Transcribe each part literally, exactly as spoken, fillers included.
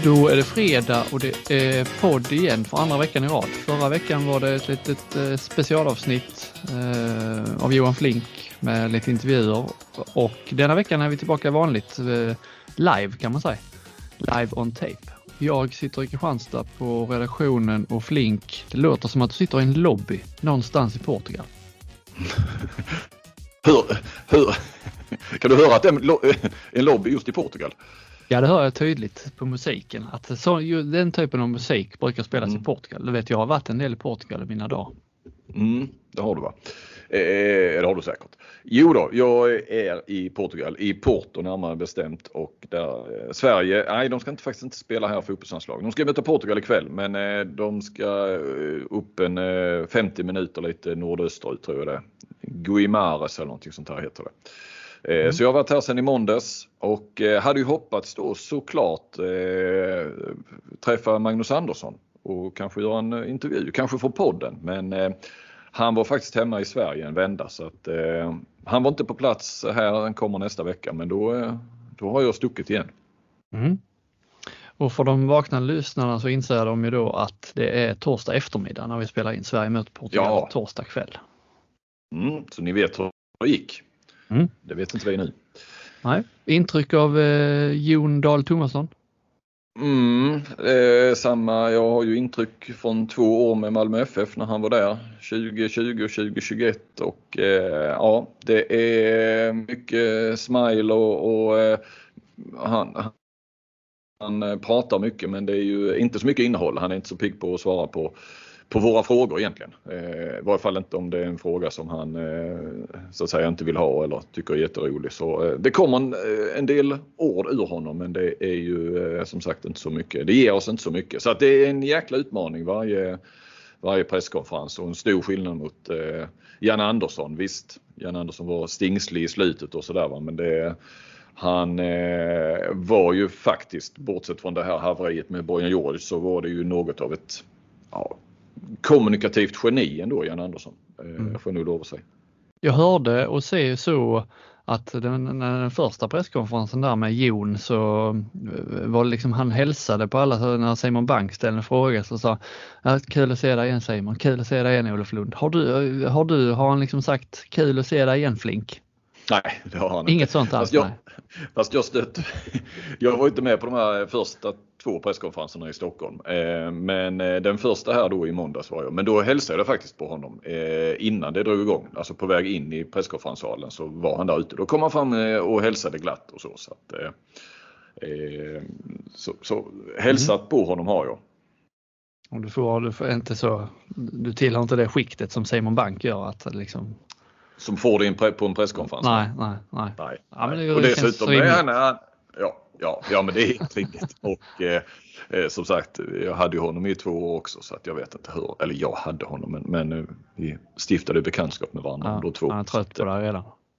Då är det fredag och det är podd igen för andra veckan i rad. Förra veckan var det ett litet eh, specialavsnitt eh, av Johan Flink med lite intervjuer. Och denna veckan är vi tillbaka vanligt eh, live kan man säga. Live on tape. Jag sitter i Kristianstad på redaktionen och Flink. Det låter som att du sitter i en lobby någonstans i Portugal. hur, hur, kan du höra att det är en lobby just i Portugal? Ja, det hör jag tydligt på musiken. Att så, ju, den typen av musik brukar spelas mm. i Portugal. Det vet jag har varit en del i Portugal i mina dagar. Mm, det har du va? Eh, det har du säkert. Jo då, jag är i Portugal, i Porto närmare bestämt. Och där eh, Sverige, nej de ska inte, faktiskt inte spela här fotbollslandslag. De ska möta Portugal ikväll, men eh, de ska eh, upp en eh, femtio minuter lite nordösterut tror jag det. Guimares eller någonting sånt här heter det. Mm. Så jag har varit här sedan i måndags och hade ju hoppats då såklart eh, träffa Magnus Andersson och kanske göra en intervju, kanske för podden. Men eh, han var faktiskt hemma i Sverige en vända så att eh, han var inte på plats här, han kommer nästa vecka men då, eh, då har jag stuckit igen. Mm. Och för de vakna lyssnarna så inser de ju då att det är torsdag eftermiddag när vi spelar in Sverige möter Portugal ja. torsdag kväll. Mm, så ni vet hur det gick. Mm. Det vet inte vi nu. Nej. Intryck av eh, Jon Dahl Tomasson? Mm, eh, samma. Jag har ju intryck från två år med Malmö F F när han var där. tjugo tjugo och tjugo tjugoett och eh, ja, det är mycket smile och, och eh, han, han pratar mycket men det är ju inte så mycket innehåll. Han är inte så pigg på att svara på På våra frågor egentligen. Eh, I varje fall inte om det är en fråga som han eh, så att säga inte vill ha eller tycker är jätterolig. Så eh, det kommer en, en del ord ur honom men det är ju eh, som sagt inte så mycket. Det ger oss inte så mycket. Så att det är en jäkla utmaning varje, varje presskonferens och en stor skillnad mot eh, Jan Andersson. Visst, Jan Andersson var stingslig i slutet och sådär va. Men det, han eh, var ju faktiskt, bortsett från det här haveriet med Bojan George så var det ju något av ett ja, kommunikativt geni ändå, Jan Andersson. Mm. Jag får nog lov att säga. Jag hörde och ser så att den, den första presskonferensen där med Jon så var det liksom han hälsade på alla så när Simon Bank ställde en fråga så sa ja, kul att se dig igen Simon, kul att se dig igen Olof Lund. Har du, har du, har han liksom sagt kul att se dig igen Flink? Nej, det har han Inget inte. sånt alls. Fast jag, fast jag stött. Jag var inte med på de här första två presskonferenserna i Stockholm. Eh, men eh, den första här då i måndags var jag. Men då hälsade jag faktiskt på honom eh, innan det drog igång. Alltså på väg in i presskonferenssalen så var han där ute. Då kom han fram eh, och hälsade glatt och så. Så, att, eh, eh, så, så hälsat mm. på honom har jag. Och du får, du får inte så, du tillhör inte det skiktet som Simon Bank gör att liksom... Som får det in på en presskonferens. Nej, nej, nej. nej, ja, men nej. det och dessutom är han, han, ja, ja, ja, men det är helt rimligt. Och eh, eh, som sagt, jag hade ju honom i två år också så att jag vet inte hur, eller jag hade honom, men, men eh, vi stiftade bekantskap med varandra ja, då två. Han är trött på det redan.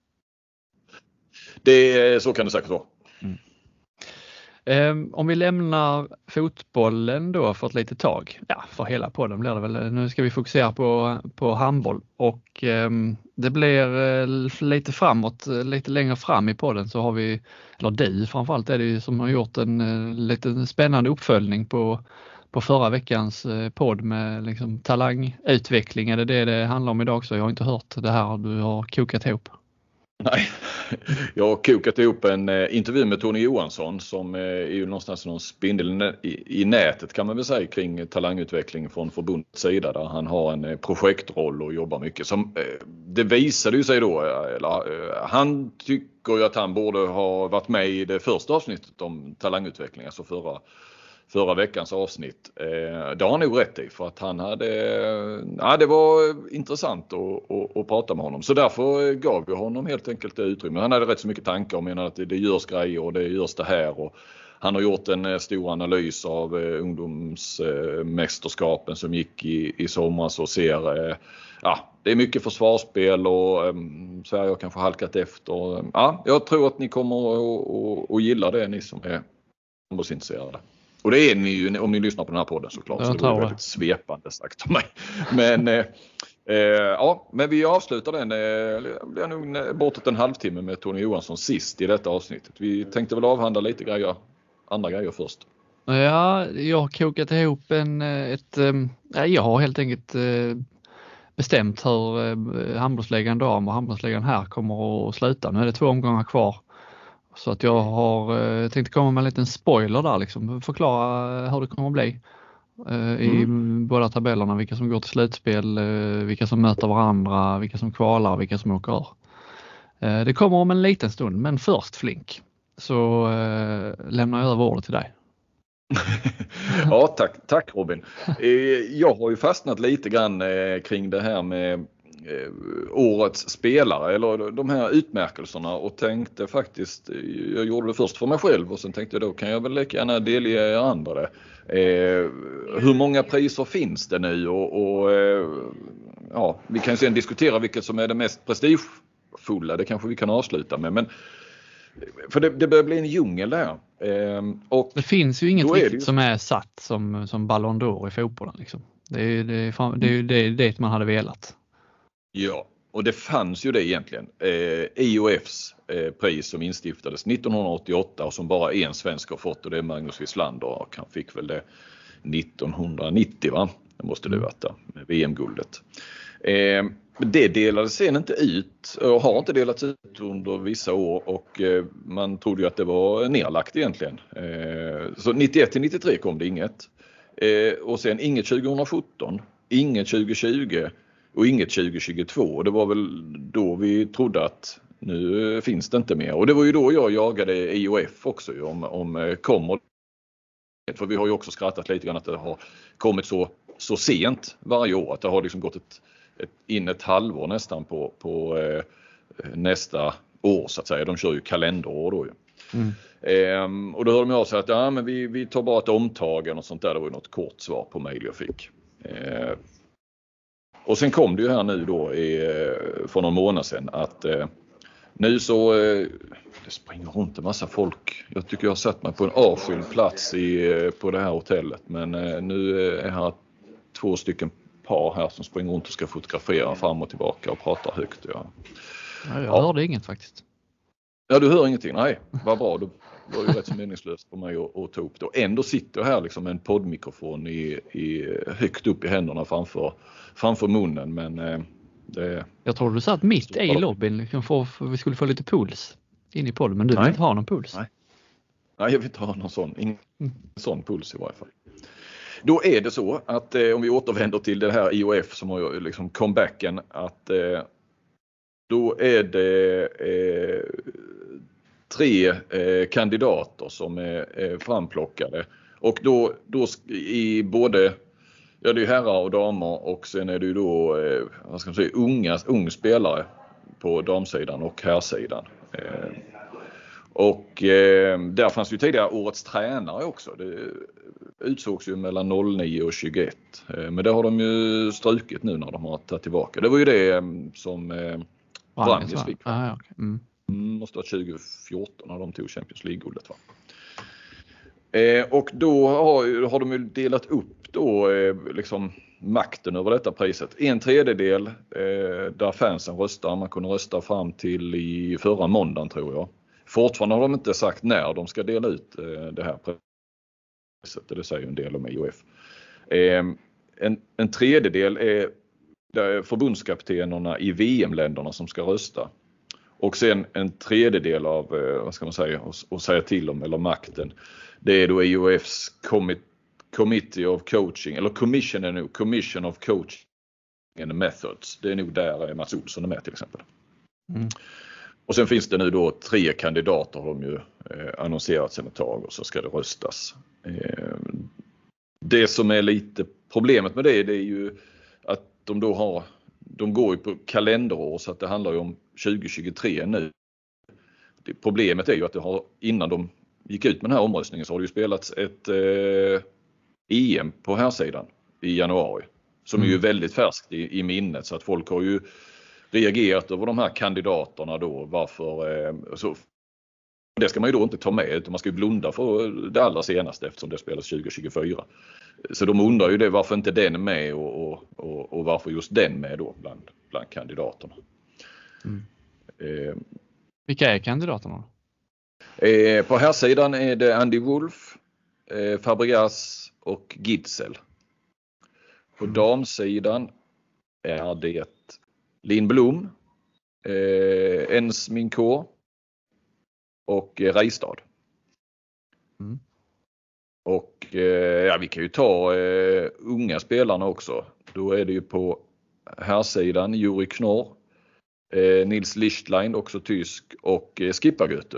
Det, så kan det säkert vara. Mm. Um, om vi lämnar fotbollen då för ett litet tag, ja för hela podden blir det väl, nu ska vi fokusera på, på handboll och um, det blir uh, lite framåt, lite längre fram i podden så har vi, eller du framförallt är det ju som har gjort en uh, lite spännande uppföljning på, på förra veckans uh, podd med liksom talangutveckling, är det det det handlar om idag så jag har inte hört det här du har kokat ihop. Nej, jag har kokat ihop en eh, intervju med Tony Johansson som eh, är ju någonstans någon spindel i, i nätet kan man väl säga kring talangutveckling från förbundets sida där han har en eh, projektroll och jobbar mycket. Som, eh, det visade ju sig då, eller, eh, han tycker ju att han borde ha varit med i det första avsnittet om talangutveckling, alltså förra förra veckans avsnitt. Eh, det har han nog rätt i för att han hade, ja, det var intressant att, att, att prata med honom. Så därför gav jag honom helt enkelt det utrymme. Han hade rätt så mycket tankar och menade att det, det görs grejer och det görs det här. Och han har gjort en stor analys av eh, ungdomsmästerskapen eh, som gick i, i somras och ser, eh, ja, det är mycket försvarsspel och eh, Sverige har kanske halkat efter. Ja, jag tror att ni kommer att, att gilla det, ni som är intresserade. Och det är ni ju om ni lyssnar på den här podden såklart. Jag så det var väldigt svepande sagt av mig. Men, eh, eh, ja, men vi avslutar den. Eh, det blir nog bortåt en halvtimme med Tony Johansson sist i detta avsnittet. Vi tänkte väl avhandla lite grejer, andra grejer först. Ja, jag har kokat ihop en, ett, äh, jag har helt enkelt äh, bestämt hur äh, handbollsligan dam och handbollsligan här kommer att sluta. Nu är det två omgångar kvar. Så att jag har äh, tänkt komma med en liten spoiler där liksom, förklara hur det kommer att bli. I mm. båda tabellerna, vilka som går till slutspel, vilka som möter varandra, vilka som kvalar, vilka som åker ur. Det kommer om en liten stund, men först Flink, så lämnar jag över ordet till dig. Ja, tack, tack Robin. Jag har ju fastnat lite grann kring det här med årets spelare eller de här utmärkelserna och tänkte faktiskt, jag gjorde det först för mig själv och sen tänkte jag då kan jag väl lika gärna delge er andra det. Eh, hur många priser finns det nu och, och eh, ja, vi kan ju sen diskutera vilket som är det mest prestigefulla, det kanske vi kan avsluta med, men för det, det börjar bli en djungel där. Eh, och det finns ju inget riktigt ju... som är satt som, som Ballon d'Or i fotbollen liksom. Det är ju det, det, är det, det man hade velat. Ja, och det fanns ju det egentligen. Eh, I O Fs eh, pris som instiftades nittonhundraåttioåtta och som bara en svensk har fått och det är Magnus Wislander och han fick väl det nittonhundranittio va? Det måste det vara med V M-guldet. Eh, det delades sen inte ut och har inte delats ut under vissa år och eh, man trodde ju att det var nedlagt egentligen. Eh, så nittioett till nittiotre kom det inget. Eh, och sen inget tjugosjutton, inget tjugotjugo och inget tjugohundratjugotvå. Det var väl då vi trodde att nu finns det inte mer. Och det var ju då jag jagade I O F också om, om kommer. För vi har ju också skrattat lite grann att det har kommit så, så sent varje år. Att det har liksom gått ett, ett, in ett halvår nästan på, på eh, nästa år så att säga. De kör ju kalenderår då ju. Mm. Ehm, och då hörde de av sig att ja, men vi, vi tar bara ett omtag och sånt där. Det var ju något kort svar på mejl jag fick. Ehm, och sen kom det ju här nu då i, för någon månad sedan att eh, nu så eh, det springer runt en massa folk. Jag tycker jag har sett mig på en avskild plats i, på det här hotellet. Men eh, nu är här två stycken par här som springer runt och ska fotografera fram och tillbaka och prata högt. Ja. Ja, jag hörde ja. inget faktiskt. Ja, du hör ingenting. Nej, vad bra. Då var ju rätt så meningslöst på mig att, att ta upp det. Ändå sitter jag här liksom med en poddmikrofon i, i, högt upp i händerna framför, framför munnen. Men eh, det... Jag tror du satt mitt i lobbyn liksom för, för vi skulle få lite puls in i podden. Men du Nej. vill inte ha någon puls? Nej, Nej jag vill inte ha någon sån. Ingen mm. sån puls i varje fall. Då är det så att eh, om vi återvänder till det här I O F som har liksom comebacken att eh, då är det eh, tre eh, kandidater som är eh, framplockade och då, då i både ja, det är herrar och damer och sen är det ju då eh, vad ska man säga, unga, ung spelare på damsidan och herrsidan. Eh, och eh, där fanns ju tidigare årets tränare också. Det utsågs ju mellan noll nio och tjugoett. Eh, men det har de ju strukit nu när de har tagit tillbaka. Det var ju det eh, som eh, Vranjes fick. Ah, okay. mm. Mm, måste vara tjugo fjorton när de tog Champions League-guldet va. Eh, och då har, har de ju delat upp då eh, liksom makten över detta priset. En tredjedel eh, där fansen röstar. Man kunde rösta fram till i förra måndagen tror jag. Fortfarande har de inte sagt när de ska dela ut eh, det här priset. Det säger en del om I O F. Eh, en, en tredjedel är förbundskaptenerna i V M-länderna som ska rösta. Och sen en tredjedel av, eh, vad ska man säga, och säga till om eller makten. Det är då I O Fs commit, Committee of Coaching, eller Commission är nog, Commission of Coaching and Methods. Det är nog där Mats Olsson är med till exempel. Mm. Och sen finns det nu då tre kandidater har de ju eh, annonserat sedan ett tag och så ska det röstas. Eh, det som är lite problemet med det, det är ju att de då har, de går ju på kalenderår så att det handlar ju om tjugo tjugotre nu. Det, problemet är ju att det har, innan de gick ut med den här omröstningen så har det ju spelats ett eh, E M på här sidan i januari. Som mm. är ju väldigt färskt i, i minnet så att folk har ju reagerat över de här kandidaterna då. Varför, eh, så, det ska man ju då inte ta med utan man ska ju blunda för det allra senaste eftersom det spelas tjugo tjugofyra. Så de undrar ju det varför inte den är med och, och, och, och varför just den med då bland, bland kandidaterna. Mm. Eh, Vilka är kandidaterna? Eh, på här sidan är det Andy Wolf, eh, Fabregas och Gitzel. På Mm. damsidan är det Lindblom, eh, Ens Minkor och eh, Reistad. Mm. Och eh, ja, vi kan ju ta eh, unga spelarna också. Då är det ju på här sidan Juri Knorr, eh, Nils Lichtlein, också tysk, och eh, Skippergöte.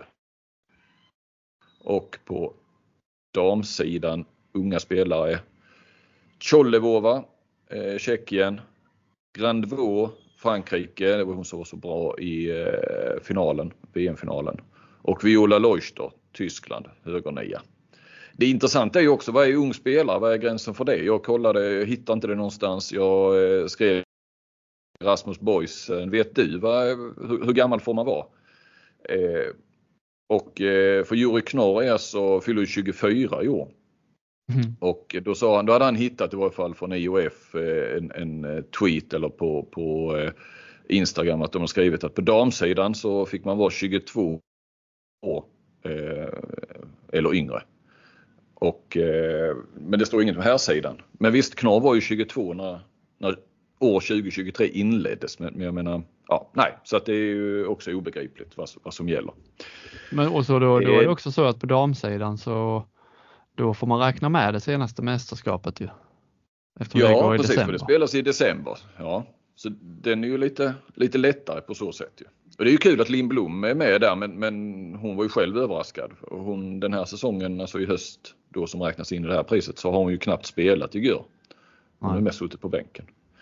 Och på damsidan unga spelare Chollevova, eh, Tjeckien, Grandvaux, Frankrike, det var hon som var så bra i eh, finalen, V M-finalen. Och Viola Leuchter, Tyskland, högernia. Det intressanta är ju också, vad är ung spelare? Vad är gränsen för det? Jag kollade, jag hittade inte det någonstans. Jag eh, skrev Rasmus Boysen, vet du vad, hur, hur gammal får man vara? Eh, och eh, för Juri Knorr är så fyller tjugofyra i år. Mm. Och då sa han, då hade han hittat i varje fall från I O F eh, en, en tweet eller på, på eh, Instagram att de har skrivit att på damsidan så fick man vara tjugotvå år eh, eller yngre. Och, eh, men det står inget om här sidan. Men visst, Knorr var ju tjugotvå när, när år tjugo tjugotre inleddes. Men, men jag menar, ja, nej. Så att det är ju också obegripligt vad, vad som gäller. Men och så då, då är det också så att på damsidan så då får man räkna med det senaste mästerskapet ju. Eftersom ja, det går i precis. december. För det spelas i december. Ja, så den är ju lite, lite lättare på så sätt ju. Och det är ju kul att Lindblom är med där, men, men hon var ju själv överraskad. Och hon, den här säsongen, alltså i höst, då som räknas in i det här priset, så har hon ju knappt spelat igår. Hon har mest suttit på bänken.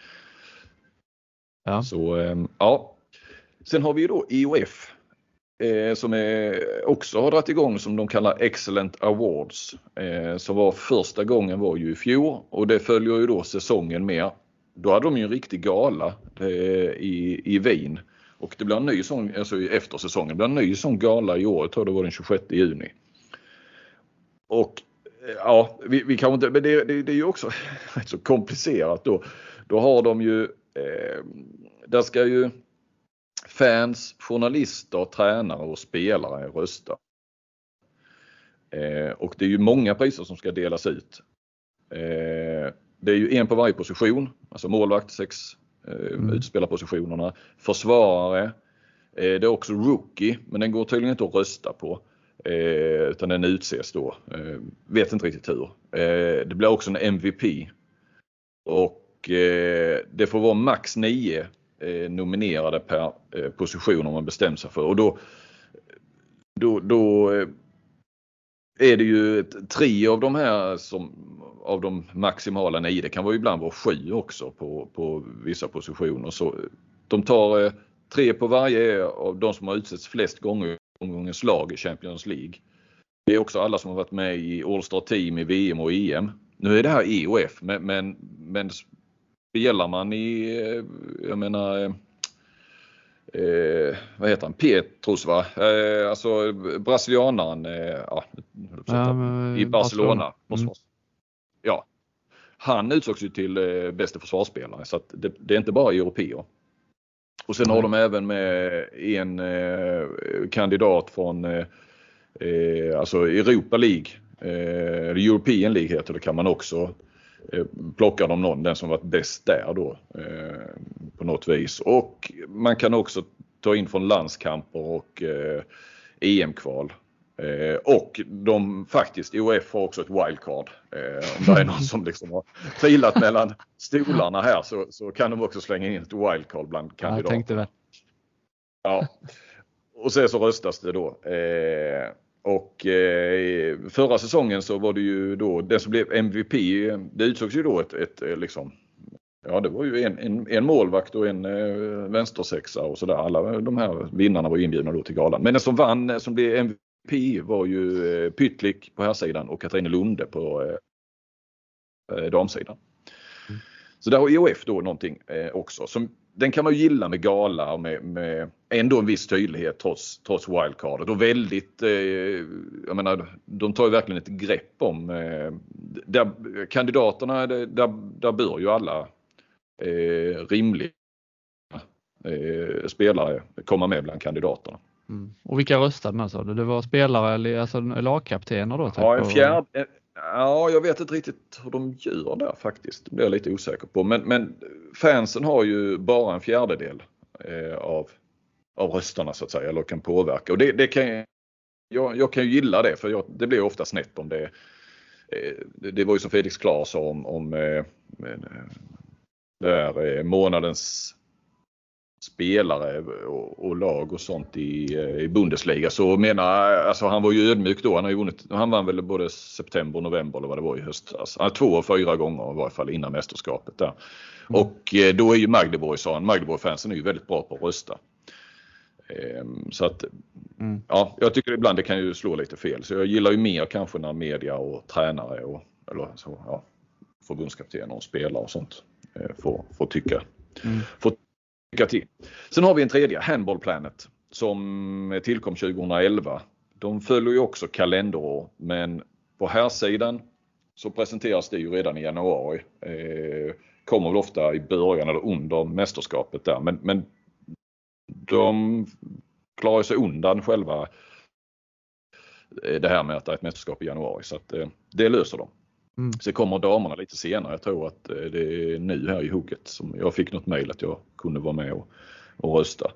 Ja. Så, ja. Sen har vi ju då I O F eh, som är, också har dragit igång som de kallar Excellent Awards. Eh, som var första gången var ju i fjol, och det följer ju då säsongen med. Då hade de ju en riktig gala eh, i, i Wien. Och det blir en ny sång, alltså efter säsongen, det blir en ny sång gala i år, jag tror det var den tjugosjätte juni. Och ja, vi, vi kan inte, men det, det, det är ju också rätt så komplicerat då. Då har de ju, eh, där ska ju fans, journalister, tränare och spelare rösta. Eh, och det är ju många priser som ska delas ut. Eh, det är ju en på varje position, alltså målvakt, sex Mm. utspelarpositionerna, försvarare, eh, det är också rookie, men den går tydligen inte att rösta på, eh, utan den utses då, eh, vet inte riktigt hur. Eh, det blir också en M V P, och eh, det får vara max nio eh, nominerade per eh, position om man bestämmer sig för, och då då, då eh, är det ju ett, tre av de här som av de maximala nio, det kan vara ibland vara sju också på, på vissa positioner. Så de tar eh, tre på varje av de som har utsetts flest gånger omgångens lag i Champions League. Det är också alla som har varit med i All-Star Team i V M och E M. Nu är det här E O F, men, men, men spelar man i, jag menar, eh, vad heter han? Petrus va? Eh, alltså brasilianaren, eh, ja, ja, i Barcelona. Barcelona. Mm. Ja, han utsågs ju till eh, bästa försvarsspelare, så att det, det är inte bara europeer. Och sen mm. har de även med en eh, kandidat från eh, eh, alltså Europa League, eh, European League heter det, kan man också eh, plocka dem någon, den som varit bäst där då eh, på något vis. Och man kan också ta in från landskamper och eh, E M-kval. Eh, och de faktiskt, O F har också ett wildcard. Eh, om det är någon som liksom har trillat mellan stolarna här, så, så kan de också slänga in ett wildcard bland kandidater. Jag tänkte väl. Ja. Och sen så röstas det då. Eh, och eh, förra säsongen så var det ju då, den som blev M V P, det utsågs ju då ett, ett liksom, ja det var ju en, en, en målvakt och en eh, vänstersexa och sådär. Alla de här vinnarna var inbjudna då till galan. Men den som vann, som blev M V P, var ju eh, Pytlik på här sidan och Katarina Lunde på eh, damsidan. Mm. Så där har E O F då någonting eh, också. Som, den kan man ju gilla med gala och med, med ändå en viss tydlighet trots, trots wildcardet. Och väldigt, eh, jag menar, de tar ju verkligen ett grepp om eh, där, kandidaterna, där, där bör ju alla eh, rimliga eh, spelare komma med bland kandidaterna. Mm. Och vilka röstade med, så det var spelare eller alltså lagkaptener då? Typ, ja, en fjärde, Ja, jag vet inte riktigt hur de gör där faktiskt. Det blir jag lite osäker på. Men, men fansen har ju bara en fjärdedel eh, av, av rösterna så att säga. Eller kan påverka. Och det, det kan jag, jag kan ju gilla det. För jag, det blir ofta snett om det. Eh, det, det var ju som Felix Klar sa om, om eh, där, eh, månadens spelare och, och lag och sånt i, i Bundesliga, så menar alltså han var ju ödmjuk då. Han har ju vunnit, han vann väl både september och november eller vad det var i höstas. Han två och fyra gånger i varje fall innan mästerskapet där. Mm. Och eh, då är ju Magdeburg, sa han, Magdeburg-fansen är ju väldigt bra på att rösta. Ehm, så att mm. ja, jag tycker ibland det kan ju slå lite fel. Så jag gillar ju mer kanske när media och tränare och eller så, ja, förbundskapten och spelare och sånt eh, får, får tycka. Mm. Får till. Sen har vi en tredje, Handball Planet, som tillkom tjugohundraelva. De följer ju också kalenderår, men på här sidan så presenteras det ju redan i januari. Eh, kommer väl ofta i början eller under mästerskapet där, men, men de klarar sig undan själva det här med att det är ett mästerskap i januari, så att eh, det löser de. Mm. Så kommer damerna lite senare. Jag tror att det är nu här i hugget som jag fick något mejl att jag kunde vara med och, och rösta.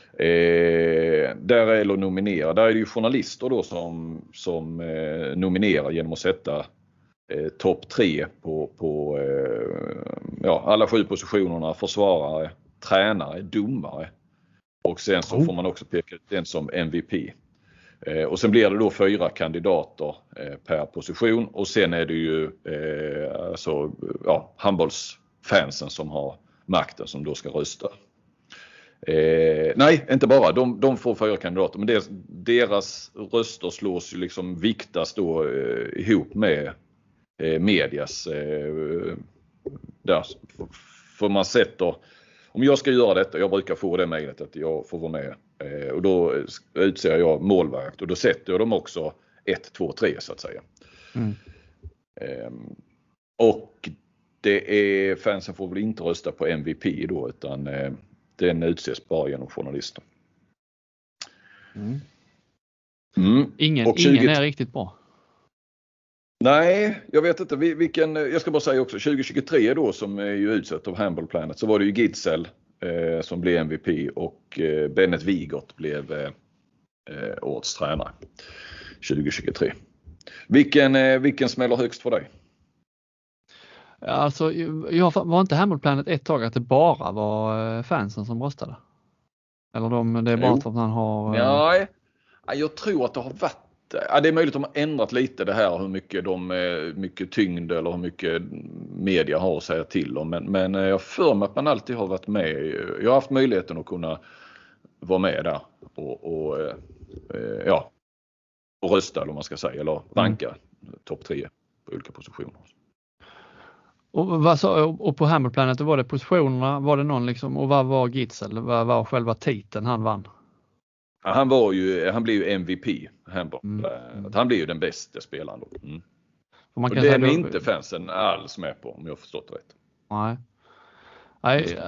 Eh, där är det nominera. Där är det ju journalister då som, som eh, nominerar genom att sätta eh, topp tre på, på eh, ja, alla sju positionerna. Försvarare, tränare, domare. Och sen så oh. får man också peka ut den som M V P. Eh, och sen blir det då fyra kandidater eh, per position, och sen är det ju eh, alltså, ja, handbollsfansen som har makten som då ska rösta. Eh, nej, inte bara. De, de får fyra kandidater, men deras, deras röster slås ju liksom viktas då eh, ihop med eh, medias. Eh, där, för, för man sätter, om jag ska göra detta, jag brukar få det mejlet att jag får vara med. Eh, och då utser jag målvakt och då sätter jag dem också ett, två, tre så att säga. Mm. Eh, och det är, fansen får väl inte rösta på M V P då, utan eh, den utses bara genom journalister. Mm. Mm. Ingen, och tjugo... ingen är riktigt bra. Nej, jag vet inte vilken, jag ska bara säga också tjugo tjugotre då, som är ju utsett av Handball Planet, så var det ju Gidsel eh, som blev M V P och eh, Bennett Wigert blev eh, årets tränare tjugo tjugotre. Vilken, eh, vilken smäller högst för dig? Alltså, jag var inte Handball Planet ett tag att det bara var fansen som röstade? Eller de, det är bara för att man har... Nej, jag tror att det har varit... Ja, det är möjligt att de har ändrat lite det här, hur mycket, de, mycket tyngd eller hur mycket media har att säga till om. Men, men jag för mig att man alltid har varit med. Jag har haft möjligheten att kunna vara med där och, och, ja, och rösta, eller man ska säga, eller ranka mm. topp tre på olika positioner. Och, vad så, och på Handball Planet var det positionerna, var det någon liksom, och vad var Gidsel, vad var själva titeln han vann? Ja, han var ju, han blev ju M V P, Handball. Mm. Han blev ju den bästa spelaren då. Mm. Och man kan och det är då... inte fansen alls med på, om jag har förstått rätt. Nej. Nej,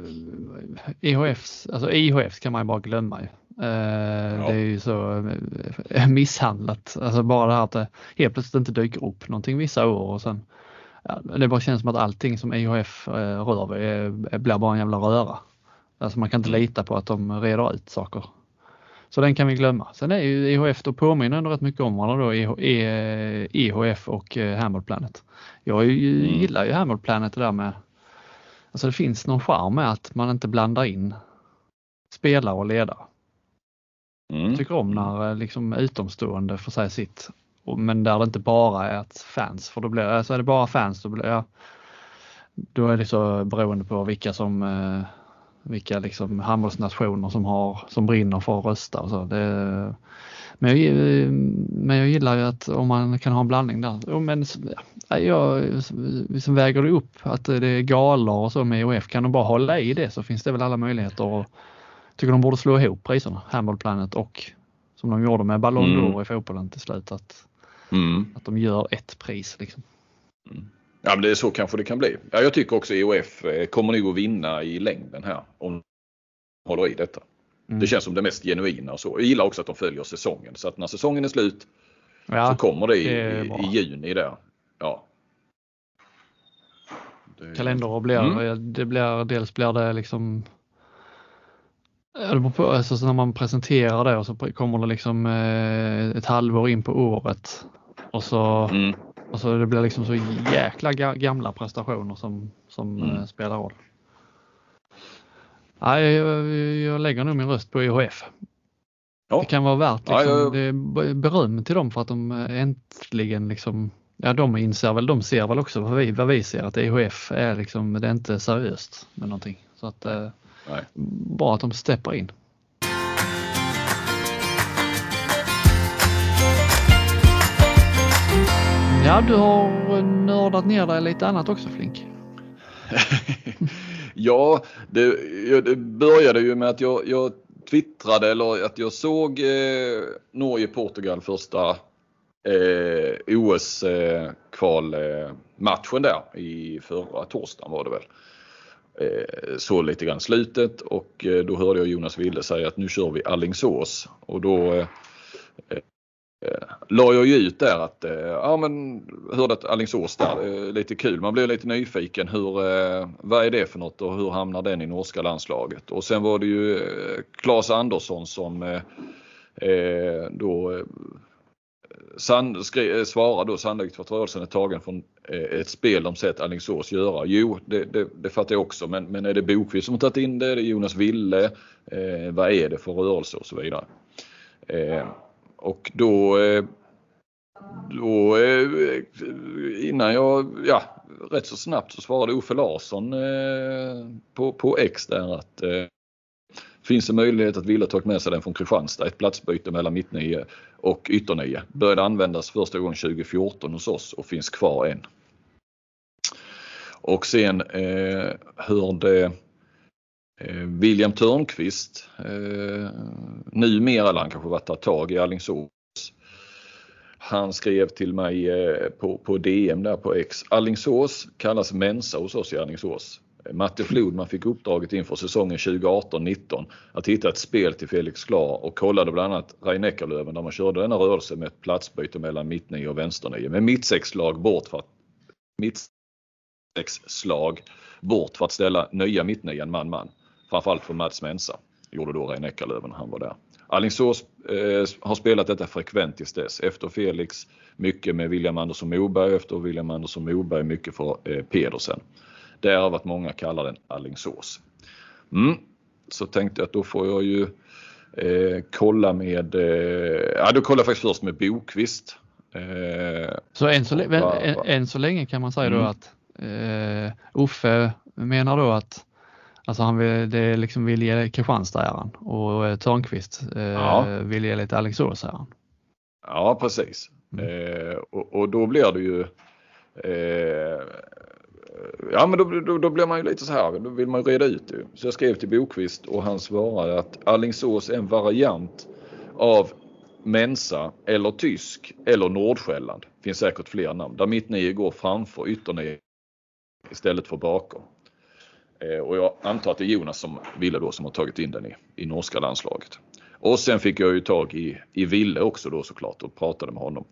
I H Fs, alltså I H Fs kan man ju bara glömma ju. Uh, ja. Det är ju så uh, misshandlat. Alltså bara det här att det helt plötsligt inte dyker upp någonting vissa år och sen ja, det bara känns som att allting som I H F uh, rör vid är, blir bara en jävla röra. Alltså man kan inte lita på att de reder ut saker. Så den kan vi glömma. Sen är ju I H F då påminner ändå rätt mycket om varandra då, I H F och Handball Planet. Jag ju, mm. gillar ju Handball Planet det där med, alltså det finns någon charm med att man inte blandar in spelare och ledare. Mm. Jag tycker om när liksom utomstående får säga sitt, men där det inte bara är att fans, för då blir alltså är det bara fans då blir ja, då är det så beroende på vilka som vilka liksom handbollsnationer som har som brinner för att rösta och så. Det, men, jag, men jag gillar ju att om man kan ha en blandning där. Men jag liksom väger det upp att det är galor och så med I H F, kan de bara hålla i det så finns det väl alla möjligheter, och tycker de borde slå ihop priserna, Handball Planet och som de gjorde med Ballon d'Or mm. i fotbollen till slut, att, mm. att de gör ett pris liksom. Mm. Ja, men det är så kanske det kan bli. Ja, jag tycker också I H F kommer nog att vinna i längden här om de håller i detta. Mm. Det känns som det mest genuina och så. Jag gillar också att de följer säsongen, så att när säsongen är slut Ja, så kommer det i, det i, i juni där. Ja. Det... Kalenderår blir, mm. det blir, dels blir det liksom, ja, det beror på, alltså, så när man presenterar det och så kommer det liksom eh, ett halvår in på året och så, mm. och så det blir liksom så jäkla gamla prestationer som, som mm. eh, spelar roll. Nej, jag, jag lägger nog min röst på E H F. Ja. Det kan vara värt liksom, ja, jag... det är beröm till dem för att de äntligen liksom, ja, de inser väl, de ser väl också vad vi, vad vi ser, att E H F är liksom, det är inte seriöst med någonting. Så att eh, Nej. Bra att de steppar in. Ja, du har nördat ner dig lite annat också, Flink. Ja, det, det började ju med att jag, jag twittrade, eller att jag såg eh, Norge-Portugal första eh, O S-kvalmatchen eh, där i förra torsdagen var det väl. Eh, så lite grann slutet och eh, då hörde jag Jonas Wille säga att nu kör vi Alingsås och då eh, eh, la jag ju ut där att eh, ja men hörde att Alingsås där eh, lite kul, man blev lite nyfiken hur, eh, vad är det för något och hur hamnar den i norska landslaget, och sen var det ju eh, Claes Andersson som eh, eh, då eh, Sand, skri, svarade då sannolikt för att rörelsen är tagen från eh, ett spel de sett Alingsås göra. Jo, det, det, det fattar jag också, men, men är det Bokvist som har tagit in det? Är det Jonas Wille? Eh, vad är det för rörelse och så vidare? Eh, och då, eh, då eh, innan jag, ja, rätt så snabbt så svarade Uffe Larsson eh, på, på X där att eh, finns det möjlighet att Wille tagit med sig den från Kristianstad. Ett platsbyte mellan mittnio och ytternio. Började användas första gången tjugo fjorton hos oss och finns kvar än. Och sen eh, hörde eh, William Törnqvist eh, numera, eller han kanske varit ett tag i Alingsås. Han skrev till mig eh, på, på D M där på X. Alingsås kallas Mensa hos oss i Alingsås. Matte Flodman fick uppdraget inför säsongen tjugo arton nitton att hitta ett spel till Felix Klar och kollade bland annat Rhein-Neckarlöven där man körde denna rörelse med ett platsbyte mellan mittnio och vänsternio. Med mittsexslag bort för att mittsexslag bort för att ställa nya mittnian man-man. Framförallt för Mats Mensa gjorde då Rhein-Neckarlöven när han var där. Alingsås eh, har spelat detta frekvent tills dess. Efter Felix mycket med William Andersson Moberg, efter William Andersson Moberg mycket för eh, Pedersen. Därav att många kallar den Alingsås. Mm. Så tänkte jag att då får jag ju eh, kolla med, eh, ja då kollar jag faktiskt först med Bokvist. Eh, så än så, och, än, än, än så länge kan man säga mm. då att eh, Uffe menar då att alltså han vill, det liksom vill ge Kristianstad äran och eh, Törnqvist eh, ja. vill ge lite Alingsås äran. Ja, precis. Mm. Eh, och, och då blir det ju eh, ja, men då, då, då blir man ju lite så här, då vill man reda ut det. Så jag skrev till Bokvist och han svarade att Alingsås är en variant av Mensa eller Tysk eller Nordsjälland. Det finns säkert fler namn. Där mittnio går framför ytternio istället för bakom. Eh, och jag antar att det är Jonas som Ville då som har tagit in den i, i norska landslaget. Och sen fick jag ju tag i, i Ville också då såklart och pratade med honom.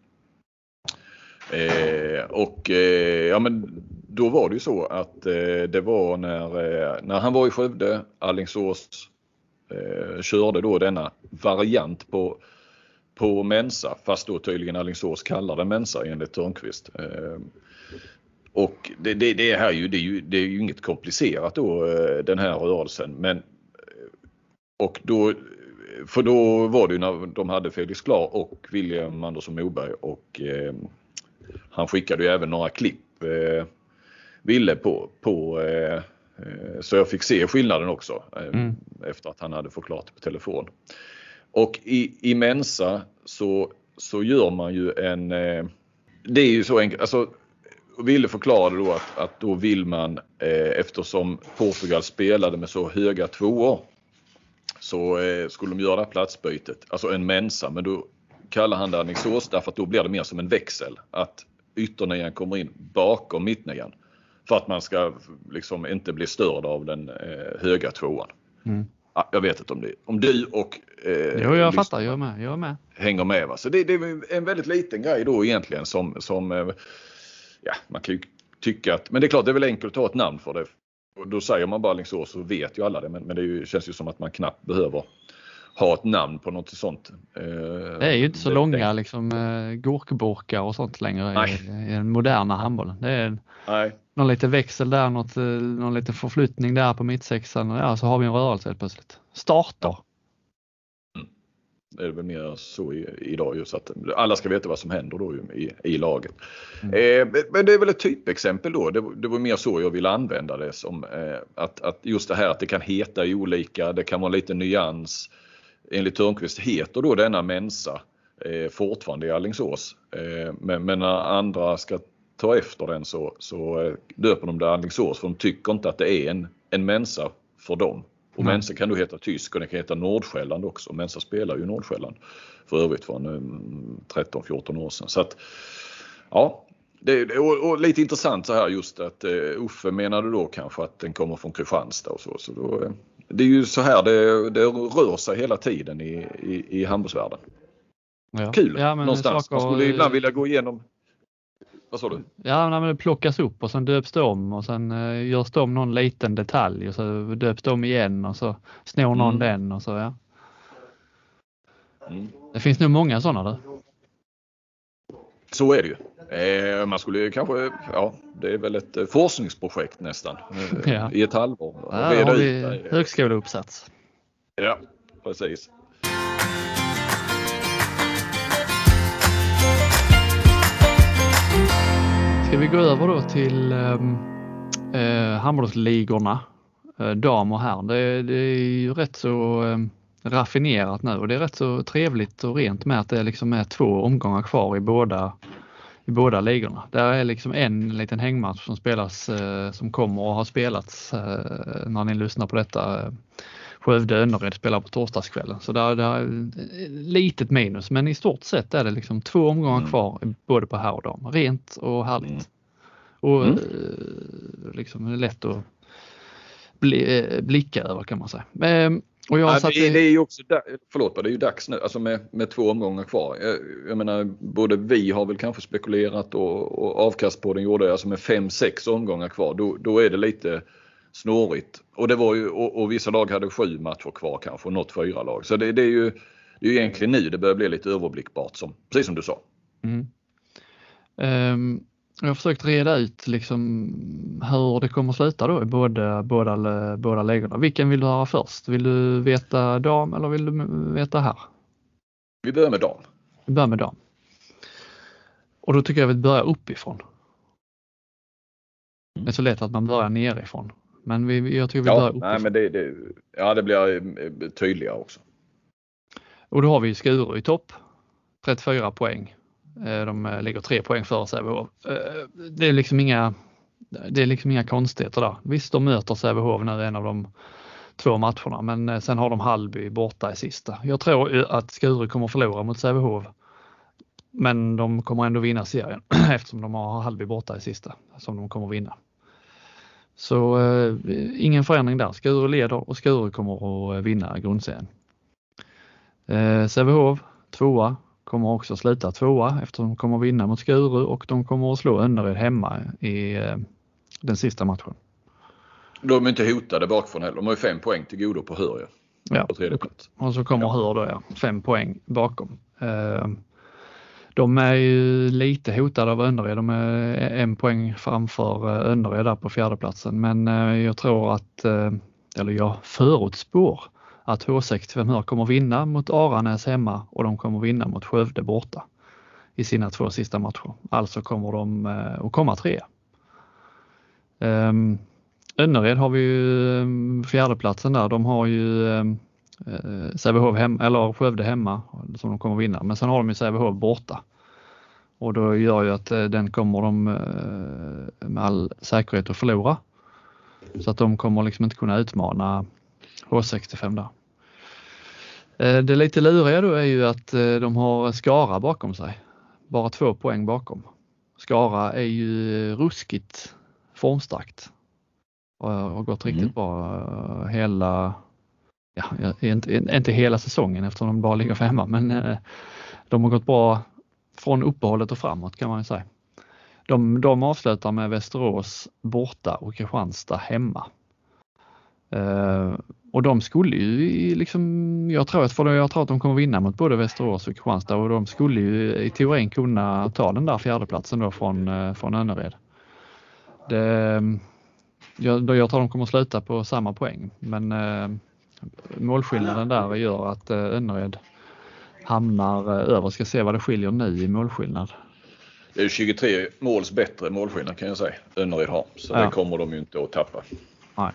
Eh, och eh, ja men då var det ju så att eh, det var när, eh, när han var i Skövde, Alingsås eh, körde då denna variant på, på Mensa, fast då tydligen Alingsås kallar det Mensa enligt Törnqvist. Eh, och det, det, det, här är ju, det, är ju, det är ju inget komplicerat då eh, den här rörelsen, men och då för då var det ju när de hade Felix Klar och William Andersson Moberg och eh, han skickade ju även några klipp eh, Ville på, på eh, så jag fick se skillnaden också eh, mm. efter att han hade förklarat på telefon. Och i, i Mensa så, så gör man ju en eh, det är ju så enkelt, alltså Ville förklarade då att, att då vill man eh, eftersom Portugal spelade med så höga tvåor så eh, skulle de göra platsbytet, alltså en Mensa, men då kallar han det Alingsås därför att då blir det mer som en växel. Att ytternian kommer in bakom mittnian. För att man ska liksom inte bli störd av den eh, höga tvåan. Mm. ja, jag vet inte om, det, om du och eh, jo, jag fattar, jag är med, jag är med. hänger med. Va? Så det, det är en väldigt liten grej då egentligen som, som eh, ja, man kan ju tycka att, men det är klart det är väl enkelt att ta ett namn för det. Och då säger man bara Alingsås så vet ju alla det, men, men det är ju, känns ju som att man knappt behöver ha ett namn på något sånt. Eh, det är ju inte så långa liksom, eh, gurkburkar och sånt längre i, i den moderna handbollen. Det är Nej. någon lite växel där, något, någon liten förflyttning där på mittsexan och ja, så har vi en rörelse helt plötsligt. Starter. Mm. Det är väl mer så i, idag just att alla ska veta vad som händer då i, i laget. Mm. Eh, men det är väl ett typexempel då. Det, det var mer så jag ville använda det som eh, att, att just det här att det kan heta olika, det kan vara lite nyans. Enligt Törnqvist heter då denna Mensa eh, fortfarande i Alingsås. Eh, men, men när andra ska ta efter den så, så eh, döper de det Alingsås för de tycker inte att det är en, en Mensa för dem. Och mm. Mensa kan då heta tysk och den kan heta Nordsjälland också. Mensa spelar ju Nordsjälland för övrigt för en tretton fjorton år sedan. Så att, ja, det, och, och lite intressant så här just att eh, Uffe menade då kanske att den kommer från Kristianstad och så. Så då, eh, det är ju så här det, det rör sig hela tiden i, i, i handbollsvärlden. Ja. Kul, ja, men någonstans. Saker, man skulle ibland vilja gå igenom. Vad sa du? Ja, men det plockas upp och sen döps det om och sen uh, görs det om någon liten detalj och så döps det om igen och så snor någon mm. den och så ja. Mm. Det finns nog många sådana där. Så är det ju. Eh, man skulle kanske, ja, det är väl ett eh, forskningsprojekt nästan eh, ja. i ett halvår. Ja, då har vi högskoleuppsats. Ja, precis. Ska vi gå över då till eh, handbollsligorna, eh, dam och herr. Det, det är ju rätt så eh, raffinerat nu och det är rätt så trevligt och rent med att det liksom är två omgångar kvar i båda i båda ligorna. Där är liksom en liten hängmatch som spelas eh, som kommer och har spelats eh, när ni lyssnar på detta. Skövde Önnered spelar på torsdagskvällen. Så där, där är litet minus, men i stort sett är det liksom två omgångar mm. kvar både på herr och dam. Rent och härligt. Mm. Och mm. Eh, liksom lätt att bli, eh, blicka över kan man säga. Men, och jag ja, satt det, det är ju också, förlåt, det är ju dags nu, alltså med, med två omgångar kvar. Jag, jag menar, både vi har väl kanske spekulerat och, och avkast på den gjorde, alltså med fem, sex omgångar kvar, då, då är det lite snårigt. Och det var ju, och, och vissa lag hade sju matcher kvar kanske, och något fyra lag. Så det, det är ju det är ju egentligen nu det börjar bli lite överblickbart, som, precis som du sa. Mm. Um, jag har försökt reda ut liksom hur det kommer att sluta då i båda, båda, båda lägena. Vilken vill du ha först? Vill du veta dam eller vill du veta här? Vi börjar med dam. Vi börjar med dam. Och då tycker jag att vi börjar uppifrån. Det är så lätt att man börjar nerifrån. Men vi, jag tycker vi ja, börjar uppifrån. Nej, men det, det, ja, det blir tydligare också. Och då har vi Skuru i topp. trettiofyra poäng. De ligger tre poäng före Sävehof. Det är liksom inga det är liksom inga konstigheter där. Visst, de möter Sävehof nu en av de två matcherna, men sen har de Hallby borta i sista. Jag tror att Skuru kommer förlora mot Sävehof, men de kommer ändå vinna serien eftersom de har Hallby borta i sista som de kommer vinna. Så eh, ingen förändring där. Skuru leder och Skuru kommer att vinna grundserien. Eh, Sävehof tvåa kommer också sluta tvåa eftersom de kommer att vinna mot Skuru och de kommer att slå Önnered hemma i eh, den sista matchen. De är inte hotade bakifrån heller. De har ju fem poäng till godo på Hör. Ja, på tredje plats. Och så kommer ja. Hör då, ja. Fem poäng bakom. Eh, de är ju lite hotade av Önnered. De är en poäng framför Önnered där på fjärde platsen. Men eh, jag tror att, eh, eller jag förutspår att H sextiofem Hör kommer vinna mot Aranäs hemma och de kommer vinna mot Skövde borta i sina två sista matcher. Alltså kommer de eh, att komma tre. Um, Önnered har vi ju um, fjärdeplatsen där. De har ju um, uh, Sävehof hem, eller Skövde hemma som de kommer att vinna. Men sen har de ju Sävehof borta. Och då gör ju att uh, den kommer de uh, med all säkerhet att förlora. Så att de kommer liksom inte kunna utmana H sextiofem där. Uh, det lite luriga då är ju att uh, de har Skara bakom sig. Bara två poäng bakom. Skara är ju ruskigt formstarkt. Och har gått riktigt mm. bra hela, ja, inte, inte hela säsongen eftersom de bara ligger femma, men eh, de har gått bra från uppehållet och framåt kan man ju säga. De, de avslutar med Västerås borta och Kristianstad hemma. Uh, och de skulle ju liksom, jag tror att för jag tror att de kommer vinna mot både Västerås och Kristianstad, och de skulle ju i teorin kunna ta den där fjärdeplatsen då från, uh, från Önnered. Det, jag, jag tror de kommer sluta på samma poäng, men uh, målskillnaden där gör att uh, Önnered hamnar uh, över. Ska se vad det skiljer nu i målskillnad. Det är tjugotre måls bättre målskillnad kan jag säga Önnered har, så ja. Det kommer de ju inte att tappa. Nej.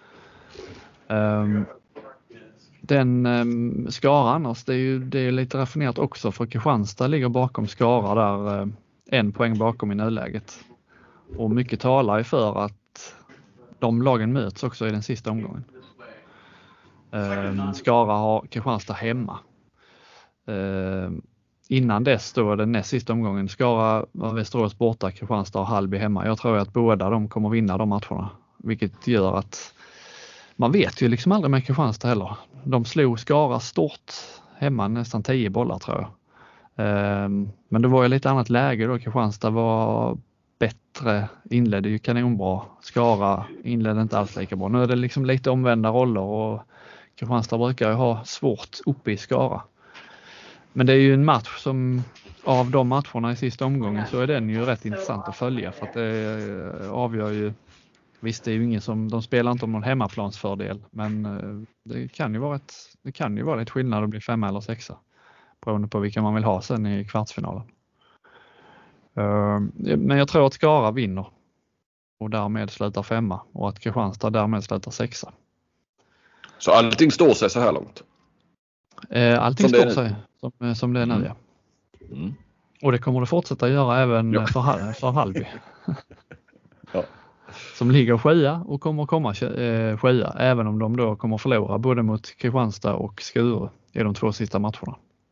Um, den um, Skara annars, det är ju det är lite raffinerat också, för Kristianstad ligger bakom Skara där, uh, en poäng bakom i nuläget. Och mycket talar ju för att de lagen möts också i den sista omgången. Um, Skara har Kristianstad hemma. Um, innan dess då den näst sista omgången, Skara var Västerås borta, Kristianstad och Hallby hemma. Jag tror att båda de kommer vinna de matcherna, vilket gör att man vet ju liksom aldrig med Kristianstad heller. De slog Skara stort hemma, nästan tio bollar tror jag. Um, men det var ju lite annat läge då. Kristianstad var bättre, inledde ju kanonbra. Skara inledde inte alls lika bra. Nu är det liksom lite omvända roller och Kristianstad brukar ju ha svårt uppe i Skara. Men det är ju en match som, av de matcherna i sista omgången, så är den ju rätt intressant att följa, för att det avgör ju. Visst, det är ju ingen som, de spelar inte om någon hemmaplansfördel, men det kan ju vara ett, det kan ju vara ett skillnad att bli femma eller sexa, beroende på vilka man vill ha sen i kvartsfinalen. Men jag tror att Skara vinner och därmed slutar femma, och att Kristianstad därmed slutar sexa. Så allting står sig så här långt? Allting står sig som, som det är nu, mm. ja. Mm. Och det kommer det fortsätta göra även ja. för, för Hallby. Ja. Som ligger sjua och kommer komma eh, sjua, även om de då kommer förlora både mot Kristianstad och Skuru i de två sista matcherna.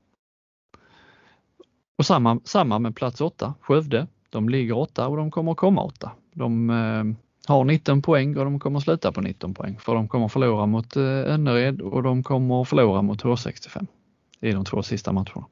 Och samma, samma med plats åtta, Skövde. De ligger åtta och de kommer komma åtta. De eh, har nitton poäng och de kommer sluta på nitton poäng. För de kommer förlora mot eh, Önnered och de kommer förlora mot H sextiofem i de två sista matcherna.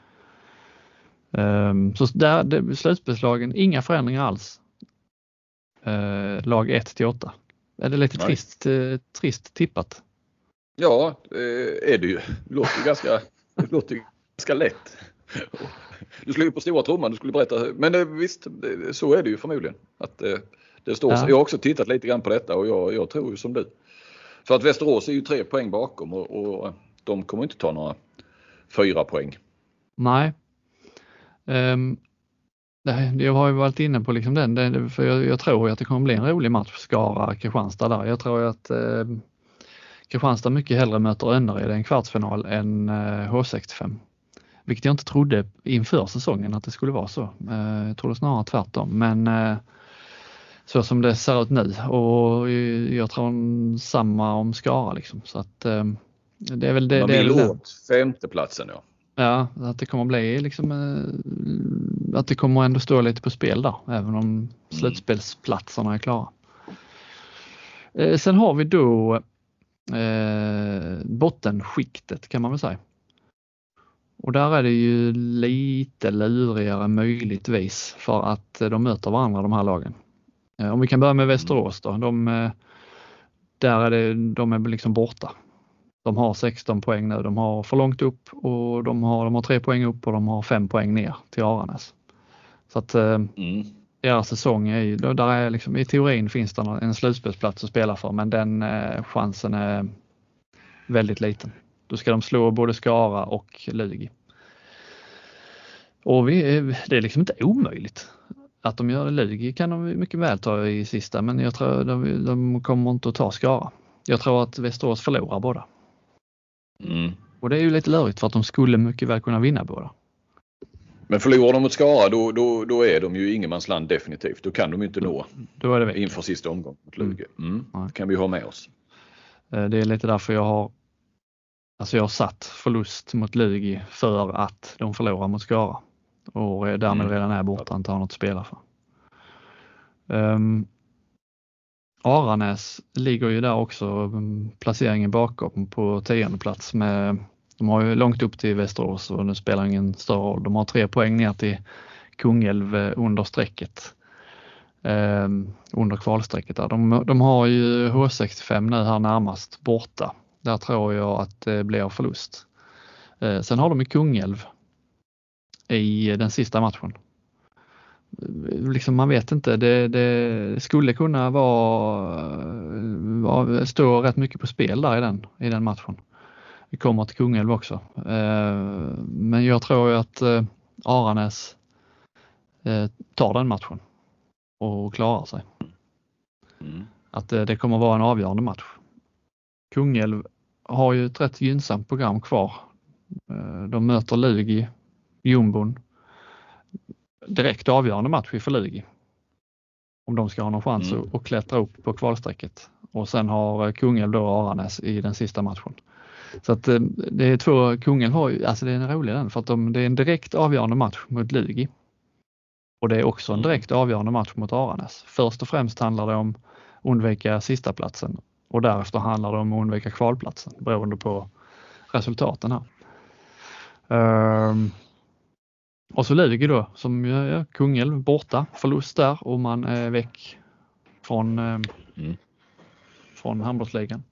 Um, så där, det, slutbeslagen, inga förändringar alls. Uh, lag ett till åtta. Är det lite trist, uh, trist tippat? Ja, uh, är det ju. Det låter ju ganska, det låter ju ganska lätt. Du skulle ju på stora trumman, du skulle berätta. Men uh, visst, det, så är det ju förmodligen. Att uh, det står så. Ja. Jag har också tittat lite grann på detta och jag, jag tror ju som du. För att Västerås är ju tre poäng bakom och, och de kommer inte ta några fyra poäng. Nej. Um, det, jag har ju varit inne på liksom den, det, för jag, jag tror att det kommer bli en rolig match Skara-Kristianstad där. Jag tror att eh, Kristianstad mycket hellre möter Önnered i en kvartsfinal än eh, H sextiofem. Vilket jag inte trodde inför säsongen att det skulle vara så. Eh, jag trodde snarare tvärtom. Men eh, så som det ser ut nu, och jag tror samma om Skara liksom. Så att eh, det är väl det. Man vill det åt femteplatsen, ja. Ja, att det kommer bli liksom, att det kommer ändå stå lite på spel där, även om slutspelsplatserna är klara. Sen har vi då eh, bottenskiktet kan man väl säga. Och där är det ju lite lurigare möjligtvis, för att de möter varandra de här lagen. Om vi kan börja med Västerås då, de, där är det, de är liksom borta. De har sexton poäng nu, de har för långt upp och de har, de har tre poäng upp och de har fem poäng ner till Aranäs. Så att eh, mm. deras säsong är ju, där är liksom, i teorin finns det en slutspelsplats att spela för, men den eh, chansen är väldigt liten. Då ska de slå både Skara och Lugi. Och vi, det är liksom inte omöjligt att de gör det. Lugi kan de mycket väl ta i sista, men jag tror de, de kommer inte att ta Skara. Jag tror att Västerås förlorar båda. Mm. Och det är ju lite lörigt, för att de skulle mycket väl kunna vinna båda. Men förlorar de mot Skara, då, då, då är de ju ingenmansland definitivt. Då kan de ju inte nå då är det inför sista omgången mot Lugi. Mm. Mm. Det kan vi ha med oss. Det är lite därför jag har alltså jag har satt förlust mot Lugi, för att de förlorar mot Skara. Och därmed mm. redan är borta, inte har något att spela för. Um, Aranäs ligger ju där också, placeringen bakom på tionde plats med, de har ju långt upp till Västerås och nu spelar ingen större roll. De har tre poäng ner till Kungälv under strecket. Eh, under kvalstrecket där. De, de har ju H sextiofem nu här närmast borta. Där tror jag att det blir förlust. Eh, sen har de i Kungälv i den sista matchen. Liksom man vet inte, det, det skulle kunna vara, vara stå rätt mycket på spel där i den, i den matchen. Vi kommer till Kungälv också. Eh, men jag tror ju att eh, Aranäs eh, tar den matchen och klarar sig. Mm. Att det, det kommer vara en avgörande match. Kungälv har ju ett rätt gynnsamt program kvar. Eh, de möter Lugi, Jumbon. Direkt avgörande match för Lugi. Om de ska ha någon chans mm. att, att klättra upp på kvalstrecket. Och sen har Kungälv då Aranäs i den sista matchen. Så att det är två, Kungälv har ju, alltså det är en rolig den för att de, det är en direkt avgörande match mot Lugi. Och det är också en direkt avgörande match mot Aranäs. Först och främst handlar det om undvika sista platsen och därefter handlar det om att undvika kvalplatsen beroende på resultaten här. Um, och så Lugi då som ja, Kungälv borta, förlust där och man är väck från, um, mm. från handbollsligan.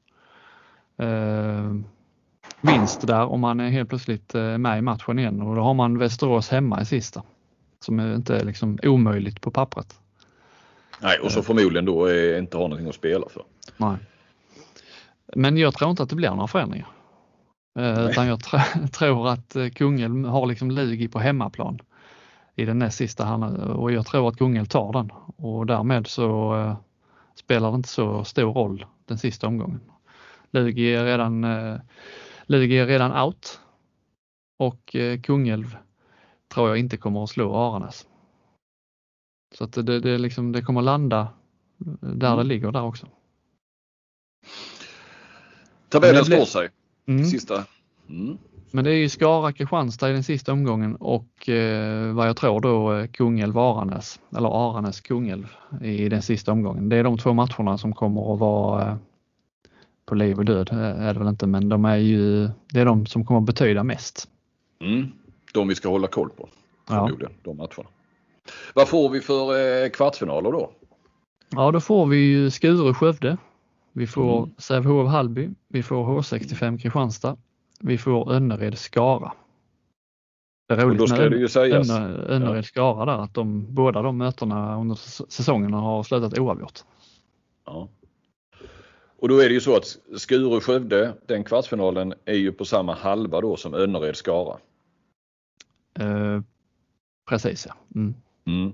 Uh, vinst där och man är helt plötsligt uh, med i matchen igen och då har man Västerås hemma i sista som är inte liksom omöjligt på pappret. Nej, och så förmodligen då är inte har någonting att spela för. Nej. Men jag tror inte att det blir några förändringar. Uh, utan jag tr- tror att Kungälv har liksom Lugi på hemmaplan i den näst sista och jag tror att Kungälv tar den och därmed så uh, spelar det inte så stor roll den sista omgången. Lugi är redan uh, Lugi är redan out och uh, Kungälv tror jag inte kommer att slå Aranäs. Så att det, det, liksom, det kommer landa där mm. det ligger där också. Tabellen står sig. Mm. Sista. Mm. Men det är ju Skara Kristianstad i den sista omgången och eh, vad jag tror då Kungälv Aranäs eller Aranäs Kungälv i den sista omgången. Det är de två matcherna som kommer att vara eh, på liv och död är det väl inte, men de är ju det är de som kommer att betyda mest. Mm. De vi ska hålla koll på. Ja. De matcherna. Vad får vi för eh, kvartsfinaler då? Ja, då får vi ju Skuru Skövde. Vi får mm. Sävehof Hallby. Vi får H sextiofem Kristianstad. Vi får Önnered Skara. Det är roligt och då ska med det ju sägas. Önnered ja. Skara där att de, båda de mötena under säsongerna har slutat oavgjort. Ja. Och då är det ju så att Skuru Skövde, den kvartsfinalen är ju på samma halva då som Önnered Skara. Eh, precis ja. Mm. Mm.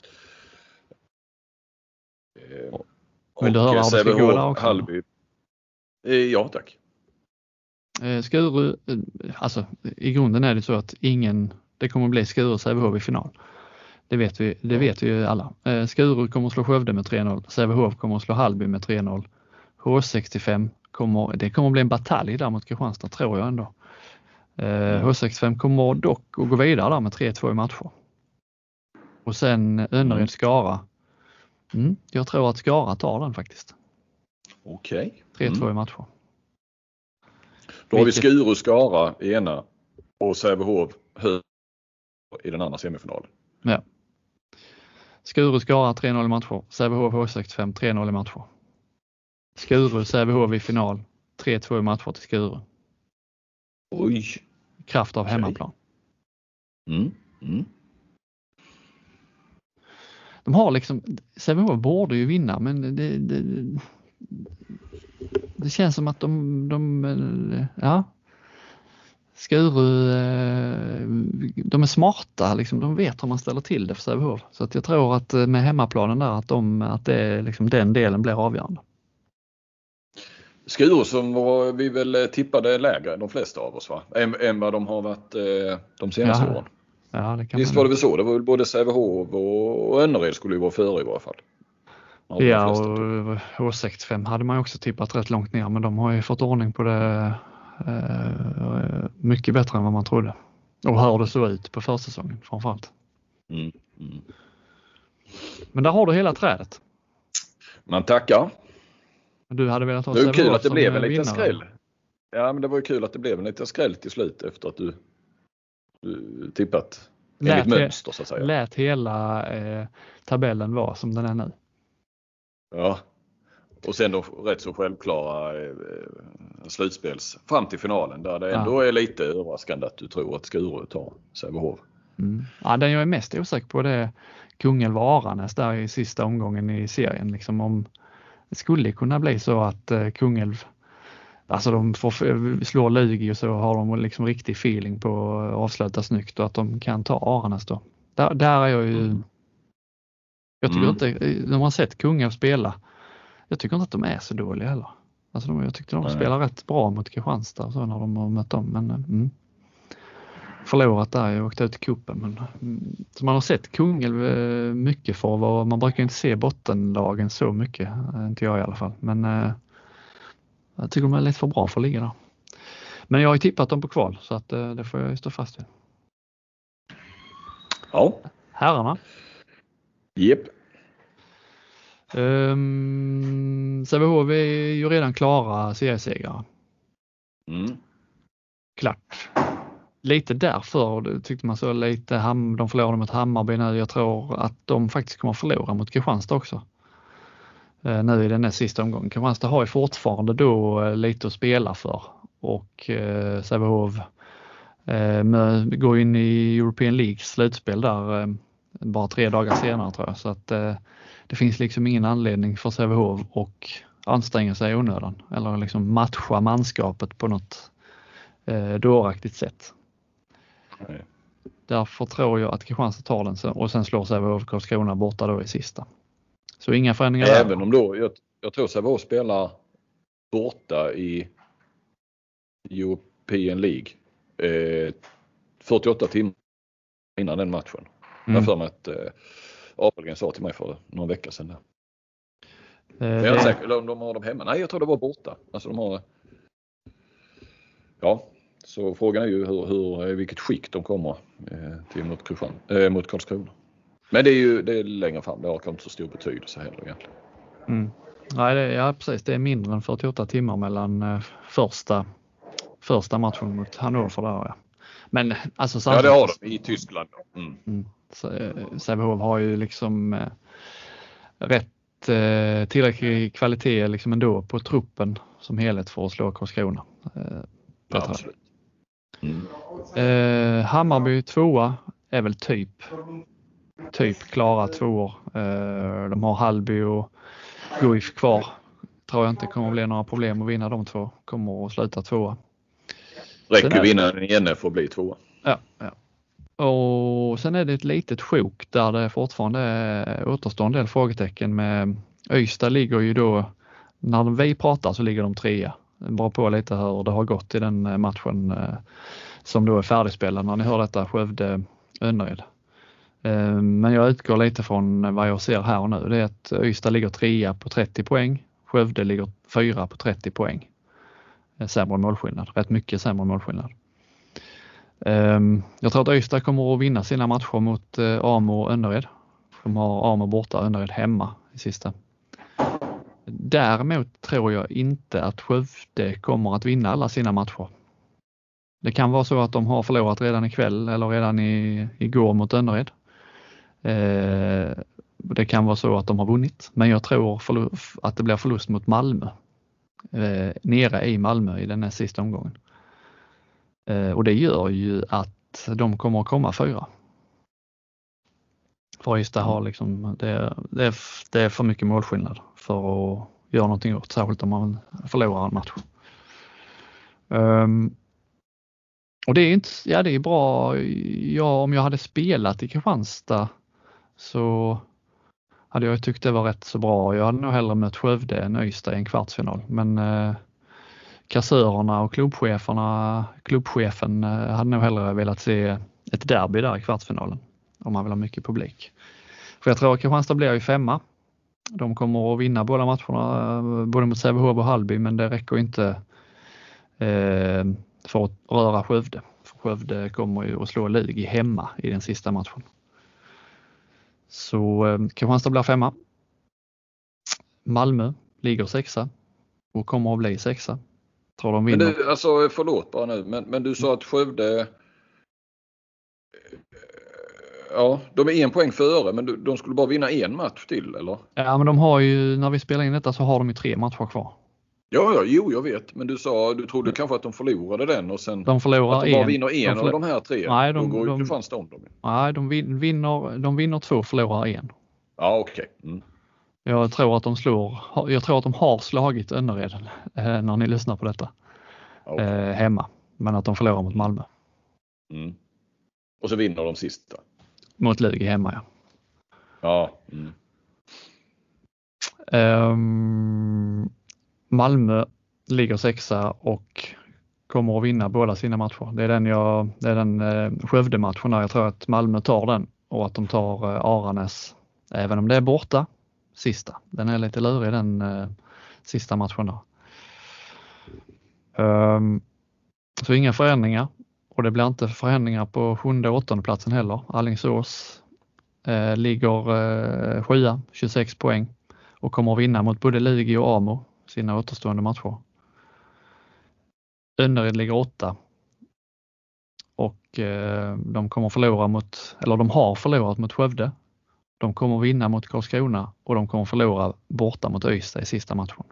Eh, Vill du höra hur det ska gå där också? Hallby. Eh, ja tack. Eh, Skuru, alltså i grunden är det så att ingen, det kommer att bli Skuru Sävehof i final. Det vet vi, det vet vi ju alla. Eh, Skuru kommer att slå Skövde med tre noll. Sävehof kommer att slå Hallby med tre noll. H sextiofem kommer, det kommer att bli en batalj där mot Kristianstad tror jag ändå. Eh, H sextiofem kommer dock att gå vidare där med tre två i matcher. Och sen Önnered Skara. Mm, jag tror att Skara tar den faktiskt. Okej. Okay. tre två mm. i matcher. Då har vi Skuru Skara i ena och Sävehof i den andra semifinalen. Ja. Skuru Skara tre noll i matcher. Sävehof H sextiofem tre noll i matcher. Skuru Sävehof i final. tre två i matcher till Skuru. Oj. Kraft av hemmaplan. Mm. Mm. De har liksom, Sävehof borde ju vinna men det, det, det känns som att de, de ja, Skuru, de är smarta liksom, de vet hur man ställer till det för Sävehof. Så att jag tror att med hemmaplanen där att, de, att det, liksom, den delen blir avgörande. Skuru som var, vi väl tippade lägre de flesta av oss va? Än, än vad de har varit eh, de senaste ja. åren. Ja, det kan Visst var det väl så? Det var väl både Sävehof och Önnered skulle ju vara före i varje fall. Ja, och H sextiofem hade man ju också tippat rätt långt ner men de har ju fått ordning på det eh, mycket bättre än vad man trodde. Och hur det såg ut på försäsongen framförallt. Mm, mm. Men där har du hela trädet. Man tackar. Du hade velat ha det var kul att det som blev en liten vinnare. skräll. Ja, men det var ju kul att det blev en liten skräll till slut efter att du, du tippat enligt Lät, mönster så att säga. Lät hela eh, tabellen vara som den är nu. Ja, och sen då rätt så självklara eh, slutspels fram till finalen där det ändå ja. är lite överraskande att du tror att Skuru tar Sävehof. Mm. Ja, den jag är mest osäker på det är Kungälv och Aranäs där i sista omgången i serien. Liksom om det skulle kunna bli så att eh, Kungälv, alltså de får slå Lugi och så har de liksom riktig feeling på att avsluta snyggt och att de kan ta Aranäs då. Där, där är jag ju, Mm. jag tycker Mm. inte, när man har sett Kungälv spela, jag tycker inte att de är så dåliga heller. Alltså de, jag tyckte de Nej. spelar rätt bra mot Kristianstad och så när de har mött dem, men mm. förlorat där och åkt ut i kuppen. Men, mm. Så man har sett Kungälv mycket för vad man brukar inte se bottenlagen så mycket, inte jag i alla fall. Men eh, jag tycker de är lite för bra för att ligga där. Men jag har ju tippat dem på kval så att eh, det får jag ju stå fast vid. Ja. Herrarna. Jep. Um, Sävehof är ju redan klara seriesegrare. Mm. Klart. Lite därför det tyckte man så lite, ham, de förlorade mot Hammarby nu. Jag tror att de faktiskt kommer att förlora mot Kristianstad också. Uh, nu i den här sista omgången. Kristianstad har ju fortfarande då uh, lite att spela för. Och uh, Sävehof uh, med, går in i European Leagues slutspel där uh, bara tre dagar senare tror jag. Så att uh, det finns liksom ingen anledning för Sävehof och anstränga sig i onödan. Eller liksom matcha manskapet på något uh, dåraktigt sätt. Nej. Därför tror jag att Kristianstad tar den och sen slår Sävehof Karlskrona borta då i sista. Så inga förändringar där. Även om då, jag, jag tror Sävehof spelar borta i European League eh, fyrtioåtta timmar innan den matchen. Mm. Jag för mig att eh, Apelgren sa till mig för någon vecka sedan. Där. Eh, jag är det... säker, de, de har dem hemma. Nej, jag tror det var borta. Alltså de har... Ja, så frågan är ju hur, hur, vilket skick de kommer eh, till mot, Kristian, eh, mot Karlskrona. Men det är ju det är längre fram. Det har inte så stor betydelse heller egentligen. Mm. Nej, det, ja, precis. Det är mindre än fyrtioåtta timmar mellan eh, första, första matchen mot Hannover där. Ja. Men alltså samtidigt... Ja, det har de i Tyskland. Mm. Mm. Sävehof har ju liksom eh, rätt eh, tillräcklig kvalitet liksom ändå på truppen som helhet för att slå Karlskrona. Eh, ja, absolut. Mm. Eh, Hammarby tvåa är väl typ typ klara tvåor. Eh, de har Hallby och Guif kvar. Tror jag inte kommer att bli några problem att vinna de två. Kommer att sluta tvåa. Räcker vinna den ene för att bli tvåa. Ja, ja. Och sen är det ett litet sjok där det fortfarande återstår en del frågetecken med Öysta ligger ju då, när vi pratar så ligger de trea. Bara på lite hur det har gått i den matchen som då är färdigspelad när ni hör detta Skövde Önnered. Men jag utgår lite från vad jag ser här och nu. Det är att Öysta ligger trea på trettio poäng. Skövde ligger fyra på trettio poäng. Sämre målskillnad. Rätt mycket sämre målskillnad. Jag tror att Öysta kommer att vinna sina matcher mot Amo och Önnered. De har Amo borta och Önnered hemma i sista. Däremot tror jag inte att Skövde kommer att vinna alla sina matcher. Det kan vara så att de har förlorat redan ikväll eller redan i, igår mot Önnered. Eh, det kan vara så att de har vunnit. Men jag tror förlust, att det blir förlust mot Malmö. Eh, nere i Malmö i den här sista omgången. Eh, och det gör ju att de kommer att komma fyra. För Ystad har liksom, det, det, är, det är för mycket målskillnad för att göra någonting åt. Särskilt om man förlorar en match. Um, och det är inte, ja det är bra. Ja, om jag hade spelat i Kristianstad så hade jag tyckt det var rätt så bra. Jag hade nog hellre mött Skövde än Ystad i en kvartsfinal. Men eh, kassörerna och klubbcheferna, klubbchefen eh, hade nog hellre velat se ett derby där i kvartsfinalen. Om man vill ha mycket publik. För jag tror att Kristianstad blir ju femma. De kommer att vinna båda matcherna, både mot Sävehof och Hallby, men det räcker inte eh, för att röra Skövde. För Skövde kommer ju att slå Lugi hemma i den sista matchen. Så eh, Kristianstad blir femma. Malmö ligger sexa. och kommer att bli sexa. Tror de Men vinner. du, alltså förlåt bara nu, men, men du sa att Skövde, ja, de är en poäng före, men de skulle bara vinna en match till, eller? Ja, men de har ju, när vi spelar in detta så har de ju tre matcher kvar. Ja, ja, jo, jag vet. Men du sa, du trodde kanske att de förlorade den och sen De förlorar att de bara en. vinner en de förlor- av de här tre. Nej, de, då går ju de, Kristianstad om dem. nej, de vin- vinner, de vinner två, förlorar en. Ja, okej. Okay. Mm. Jag tror att de slår, jag tror att de har slagit Önnered eh, när ni lyssnar på detta. Okay. Eh, hemma. Men att de förlorar mot Malmö. Mm. Och så vinner de sista. Mot Lugi hemma, ja. Ja. Mm. Um, Malmö ligger sexa och kommer att vinna båda sina matcher. Det är den, jag, det är den eh, Skövde-matchen där jag tror att Malmö tar den och att de tar eh, Aranäs. Även om det är borta sista. Den är lite lurig den eh, sista matchen där. Um, så inga förändringar. Och det blir inte förändringar på sjunde och åttonde platsen heller. Alingsås eh, ligger eh, sjua, tjugosex poäng. Och kommer att vinna mot både Lugi och Amo sina återstående matcher. Önnered ligger åtta. Och eh, de kommer förlora mot, eller de har förlorat mot Skövde. De kommer vinna mot Karlskrona och de kommer förlora borta mot Ystad i sista matchen.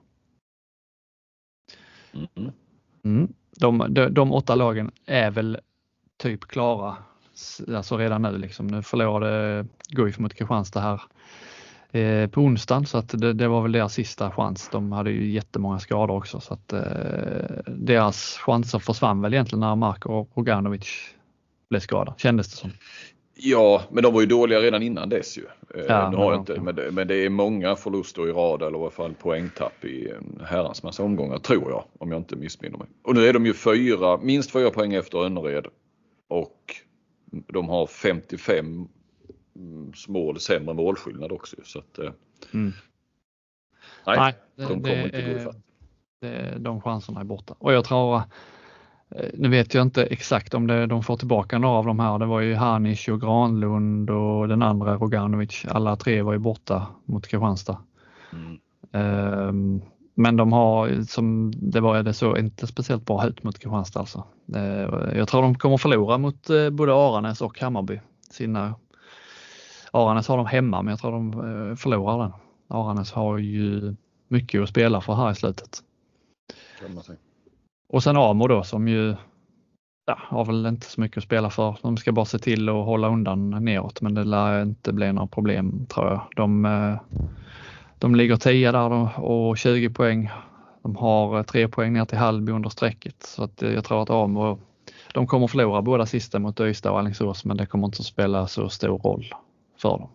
Mm. Mm. De, de, de åtta lagen är väl typ klara alltså redan nu. Liksom. Nu förlorade Guif mot Kristianstad här eh, på onsdagen så att det, det var väl deras sista chans. De hade ju jättemånga skador också så att eh, deras chanser försvann väl egentligen när Marko Roganovic blev skadad, kändes det som. Ja, men de var ju dåliga redan innan dess ju. Ja, nu har jag ja, inte, ja. men, det, men det är många förluster i rad eller i alla fall poängtapp i en herrans massa omgångar tror jag, om jag inte missminner mig. Och nu är de ju fyra, minst fyra poäng efter Önnered och de har femtiofem mål sämre målskillnad också. Så att, mm. nej, nej, de kommer det, inte gå ifatt. Det, de chanserna är borta. Och jag tror, nu vet jag inte exakt om det, de får tillbaka några av de här. Det var ju Hanisch och Granlund och den andra Roganovic. Alla tre var ju borta mot Kristianstad. Mm. Um, men de har, som det var det så inte speciellt bra ut mot Kristianstad alltså. Uh, jag tror de kommer förlora mot uh, både Aranäs och Hammarby. Sina, Aranäs har de hemma men jag tror de uh, förlorar den. Aranäs har ju mycket att spela för här i slutet. Kan man säga. Och sen Amo då som ju ja, har väl inte så mycket att spela för. De ska bara se till att hålla undan neråt men det lär inte bli några problem tror jag. De, de ligger tio där och tjugo poäng. De har tre poäng ner till Hallby under strecket så att jag tror att Amo, de kommer förlora båda sista mot Ystad och Alingsås men det kommer inte att spela så stor roll för dem.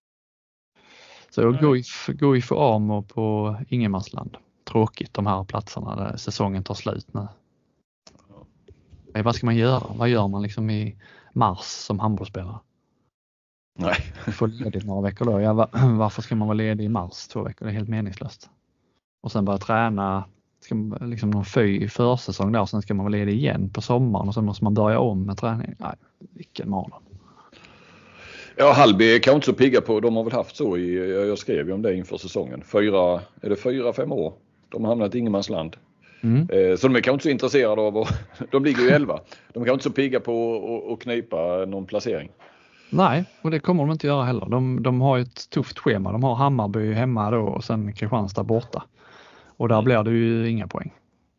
Så Guif, Guif och Amo på Ingenmansland. Tråkigt de här platserna där säsongen tar slut nu. Vad ska man göra? Vad gör man liksom i mars som handbollsspelare? Nej. Få ledigt några veckor då. Ja, varför ska man vara ledig i mars två veckor? Det är helt meningslöst. Och sen börja träna ska man, liksom någon fy försäsong där och sen ska man vara ledig igen på sommaren och sen måste man börja om med träning. Nej, vilken mardröm. Ja, Hallby är kanske inte så pigga på. De har väl haft så i, jag skrev ju om det inför säsongen. Fyra, är det fyra, fem år? De har hamnat i Ingenmansland. Mm. Så de är kanske inte så intresserade av att, de ligger ju elva. De är kanske inte så pigga på att knipa någon placering. Nej, och det kommer de inte göra heller. De, de har ett tufft schema. De har Hammarby hemma då och sen Kristianstad borta. Och där mm. blir det ju inga poäng.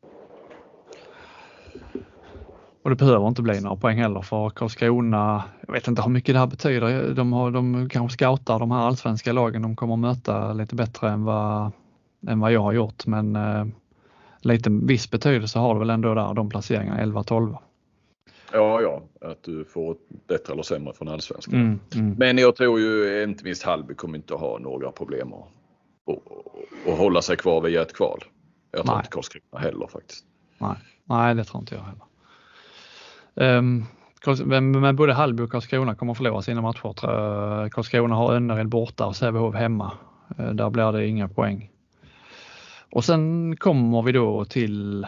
Och det behöver inte bli några poäng heller för Karlskrona. Jag vet inte hur mycket det här betyder. De, har, de kanske scoutar de här allsvenska lagen. De kommer möta lite bättre än vad, än vad jag har gjort. Men eh, lite viss betydelse har det väl ändå där de placeringarna elva tolv. Ja, ja. Att du får bättre eller sämre från allsvenskan. Mm, mm. Men jag tror ju inte minst Hallby kommer inte ha några problem att, att, att hålla sig kvar via ett kval. Jag tror Nej. inte Karlskrona heller faktiskt. Nej. Nej, det tror inte jag heller. Um, men både Hallby och Karlskrona kommer att förlora sina matcher. Karlskrona har Önnered borta och Sävehof hemma. Där blir det inga poäng. Och sen kommer vi då till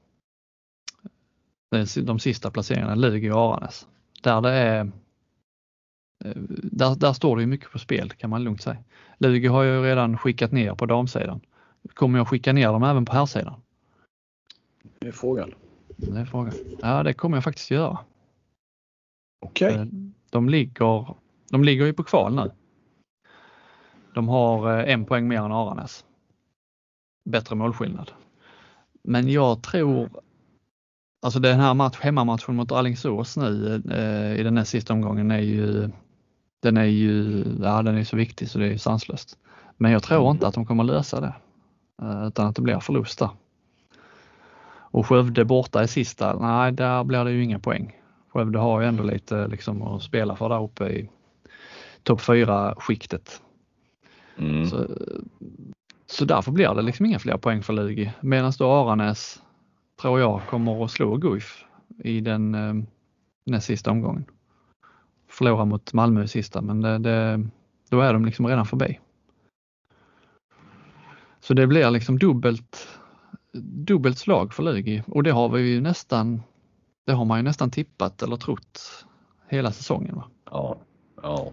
de sista placeringarna, Lugi och Aranäs. Där det är där, där står det ju mycket på spel kan man lugnt säga. Lugi har ju redan skickat ner på damsidan. kommer jag skicka ner dem även på här sidan? Det är frågan. Det är frågan. Ja, det kommer jag faktiskt göra. Okej. Okay. De ligger, de ligger ju på kval nu. De har en poäng mer än Aranäs. Bättre målskillnad. Men jag tror, alltså den här match, hemmamatchen mot Alingsås nu eh, i den här sista omgången är ju, den är ju, ja den är så viktig så det är sanslöst. Men jag tror inte att de kommer lösa det. Eh, utan att det blir förlust där. Och Skövde borta i sista, nej där blir det ju inga poäng. Skövde har ju ändå lite liksom att spela för där uppe i topp fyra skiktet. Mm. Så, så därför blir det liksom inga fler poäng för Lugi. Medan då Aranäs tror jag kommer att slå Guif i den eh, näst sista omgången. Förlora mot Malmö i sista, men det, det, då är de liksom redan förbi. Så det blir liksom dubbelt dubbelt slag för Lugi och det har vi ju nästan det har man ju nästan tippat eller trott hela säsongen, va? Ja. Ja.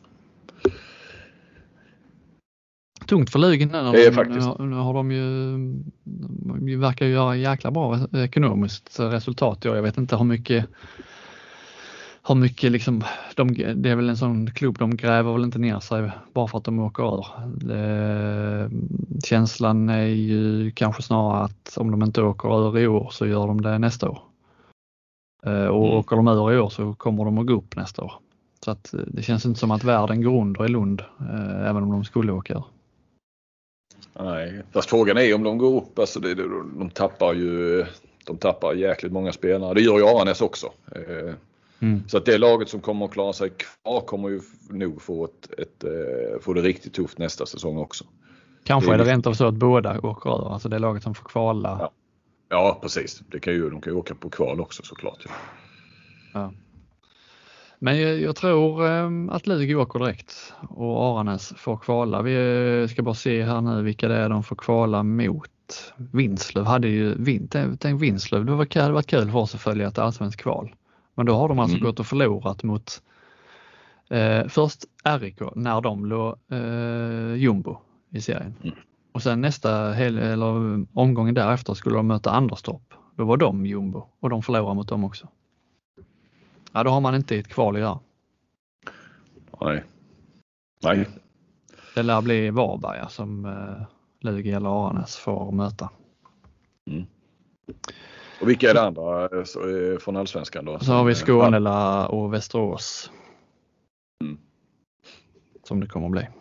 Tungt för Lugi nu. Det är faktiskt. Nu, nu har de ju de verkar ju göra jäkla bra ekonomiskt resultat. Jag vet inte hur mycket hur mycket liksom de, det är väl en sån klubb, de gräver väl inte ner sig bara för att de åker över. Det, känslan är ju kanske snarare att om de inte åker över i år så gör de det nästa år. Och mm. åker de över i år så kommer de att gå upp nästa år. Så att det känns inte som att världen går under i Lund även om de skulle åka över. Nej, fast frågan är om de går upp, alltså det, de tappar ju de tappar jäkligt många spelare. Det gör ju Aranäs också. Mm. Så att det laget som kommer att klara sig kvar kommer ju nog få, ett, ett, få det riktigt tufft nästa säsong också. Kanske det är det rent av så att båda åker över, alltså det laget som får kvala. Ja, ja precis. Det kan ju, de kan ju åka på kval också såklart. Ja. Ja. Men jag, jag tror eh, att Lugi åker direkt och Aranäs får kvala. Vi ska bara se här nu vilka det är de får kvala mot. Vinslöv hade ju, tänk Vinslöv, det var kul, det var kul för oss att följa ett allsvensk kval. Men då har de alltså mm. gått och förlorat mot eh, först R I K när de låg eh, jumbo i serien. Mm. Och sen nästa hel, eller omgången därefter skulle de möta Anderstorp. Då var de jumbo och de förlorade mot dem också. Ja, då har man inte ett kval i där. Nej. Nej. Det lär bli Varberg som eh, Lugi eller Aranäs får möta. Mm. Och vilka är det andra från allsvenskan då? Så har vi Skånela och Västerås. Mm. Som det kommer att bli.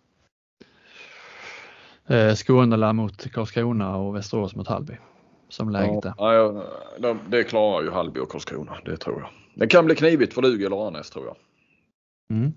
Eh, Skånela mot Karlskrona och Västerås mot Hallby. Som läget är. Ja, ja, det klarar ju Hallby och Karlskrona, det tror jag. Det kan bli knivigt för Lugi eller Aranäs tror jag. Mm.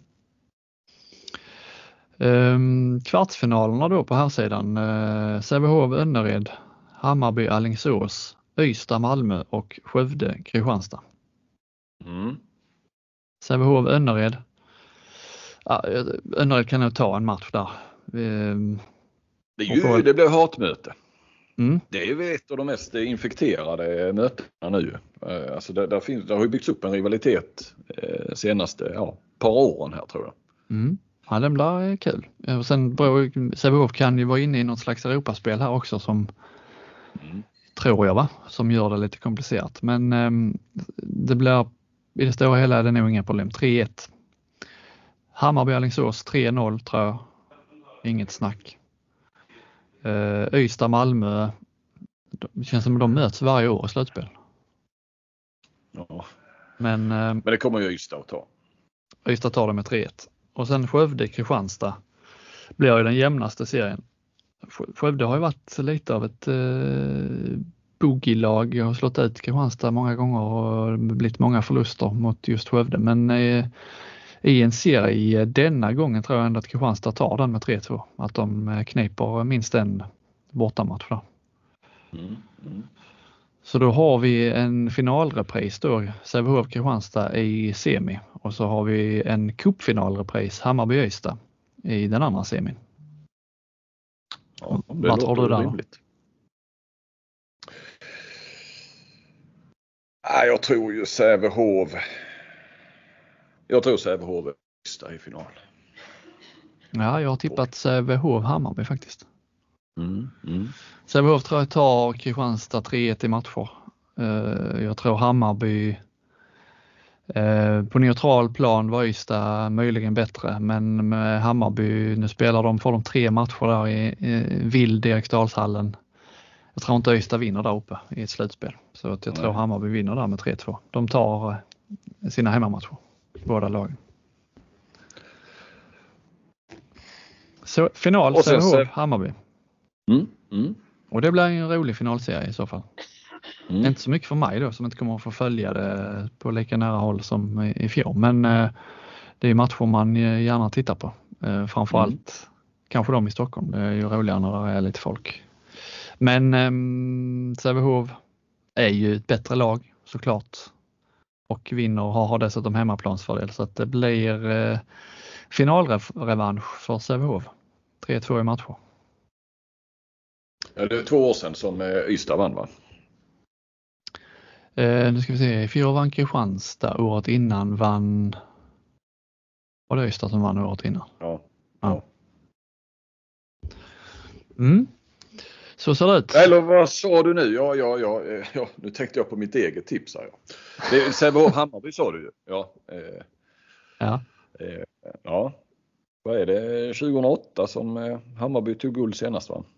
Um, kvartsfinalerna då på här sidan. Uh, Sävehof, Önnered, Hammarby, Alingsås, Ystad, Malmö och Skövde, Kristianstad. Mm. Sävehof, Önnered. Ja, Önnered kan nog ta en match där. Um, det, är ju, får... det blir hatmöte. Mm. Det är ju ett av de mest infekterade mötena nu. Alltså där, där, finns, där har ju byggts upp en rivalitet eh, senaste ja, par åren här tror jag. Mm. Ja, den blir kul. Och sen Sävehof kan ju vara inne i något slags Europaspel här också som mm. tror jag va, som gör det lite komplicerat. Men eh, det blir i det stora hela är det nog inga problem. tre ett. Hammarby Alingsås tre noll tror jag. Inget snack. Uh, Ystad, Malmö. Det känns som att de möts varje år i slutspel. Ja. Men, uh, Men det kommer ju Ystad att ta. Ystad tar det med tre ett. Och sen Skövde, Kristianstad blir ju den jämnaste serien. Skövde har ju varit lite av ett uh, bogeylag och slått ut Kristianstad många gånger och blivit många förluster mot just Skövde. Men uh, i en serie denna gången tror jag ändå att Kristianstad tar den med tre två. Att de kniper minst en bortamatch där. Mm, mm. Så då har vi en finalrepris då, Sävehof Kristianstad i semi. Och så har vi en cupfinalrepris, Hammarby Ystad i den andra semin. Ja, vad tror du där? Rimligt. Ja, jag tror ju Sävehof. Jag tror Sävehof är Ystad i final. Ja, jag har tippat Sävehof Hammarby faktiskt. Mm, mm. Sävehof tror jag tar Kristianstad tre ett i matcher. Uh, jag tror Hammarby uh, på neutral plan var Ystad möjligen bättre, men med Hammarby, nu spelar de, får de tre matcher där i, i vild Eriksdalshallen. Jag tror inte Ystad vinner där uppe i ett slutspel, så att jag Nej. tror Hammarby vinner där med tre två. De tar uh, sina hemmamatcher, båda lagen. Så final Sävehof, Hammarby. Mm, mm. Och det blir en rolig finalserie i så fall. Mm. Inte så mycket för mig då som inte kommer att få följa det på lika nära håll som i, i fjol. Men eh, det är matcher man gärna tittar på. Eh, framförallt mm. kanske de i Stockholm. Det är ju roligare när det är lite folk. Men eh, Sävehof är ju ett bättre lag såklart. Och vinner och har, har dessutom hemmaplansfördel. Så att det blir eh, finalrevansch för Sävehof. tre två i matcher. Ja, det är två år sedan som eh, Ystad vann, va? Eh, nu ska vi se, i fjol vann Kristianstad, året innan vann, var det Ystad som vann året innan? Ja. ja. Mm. Så ser det ut. Eller vad sa du nu? Ja, ja, ja, ja, nu tänkte jag på mitt eget tips här. Ja. Det är Sävehof Hammarby sa du ju. Ja. Eh, ja. Eh, ja. Vad är det? tjugohundraåtta som eh, Hammarby tog guld senast, va?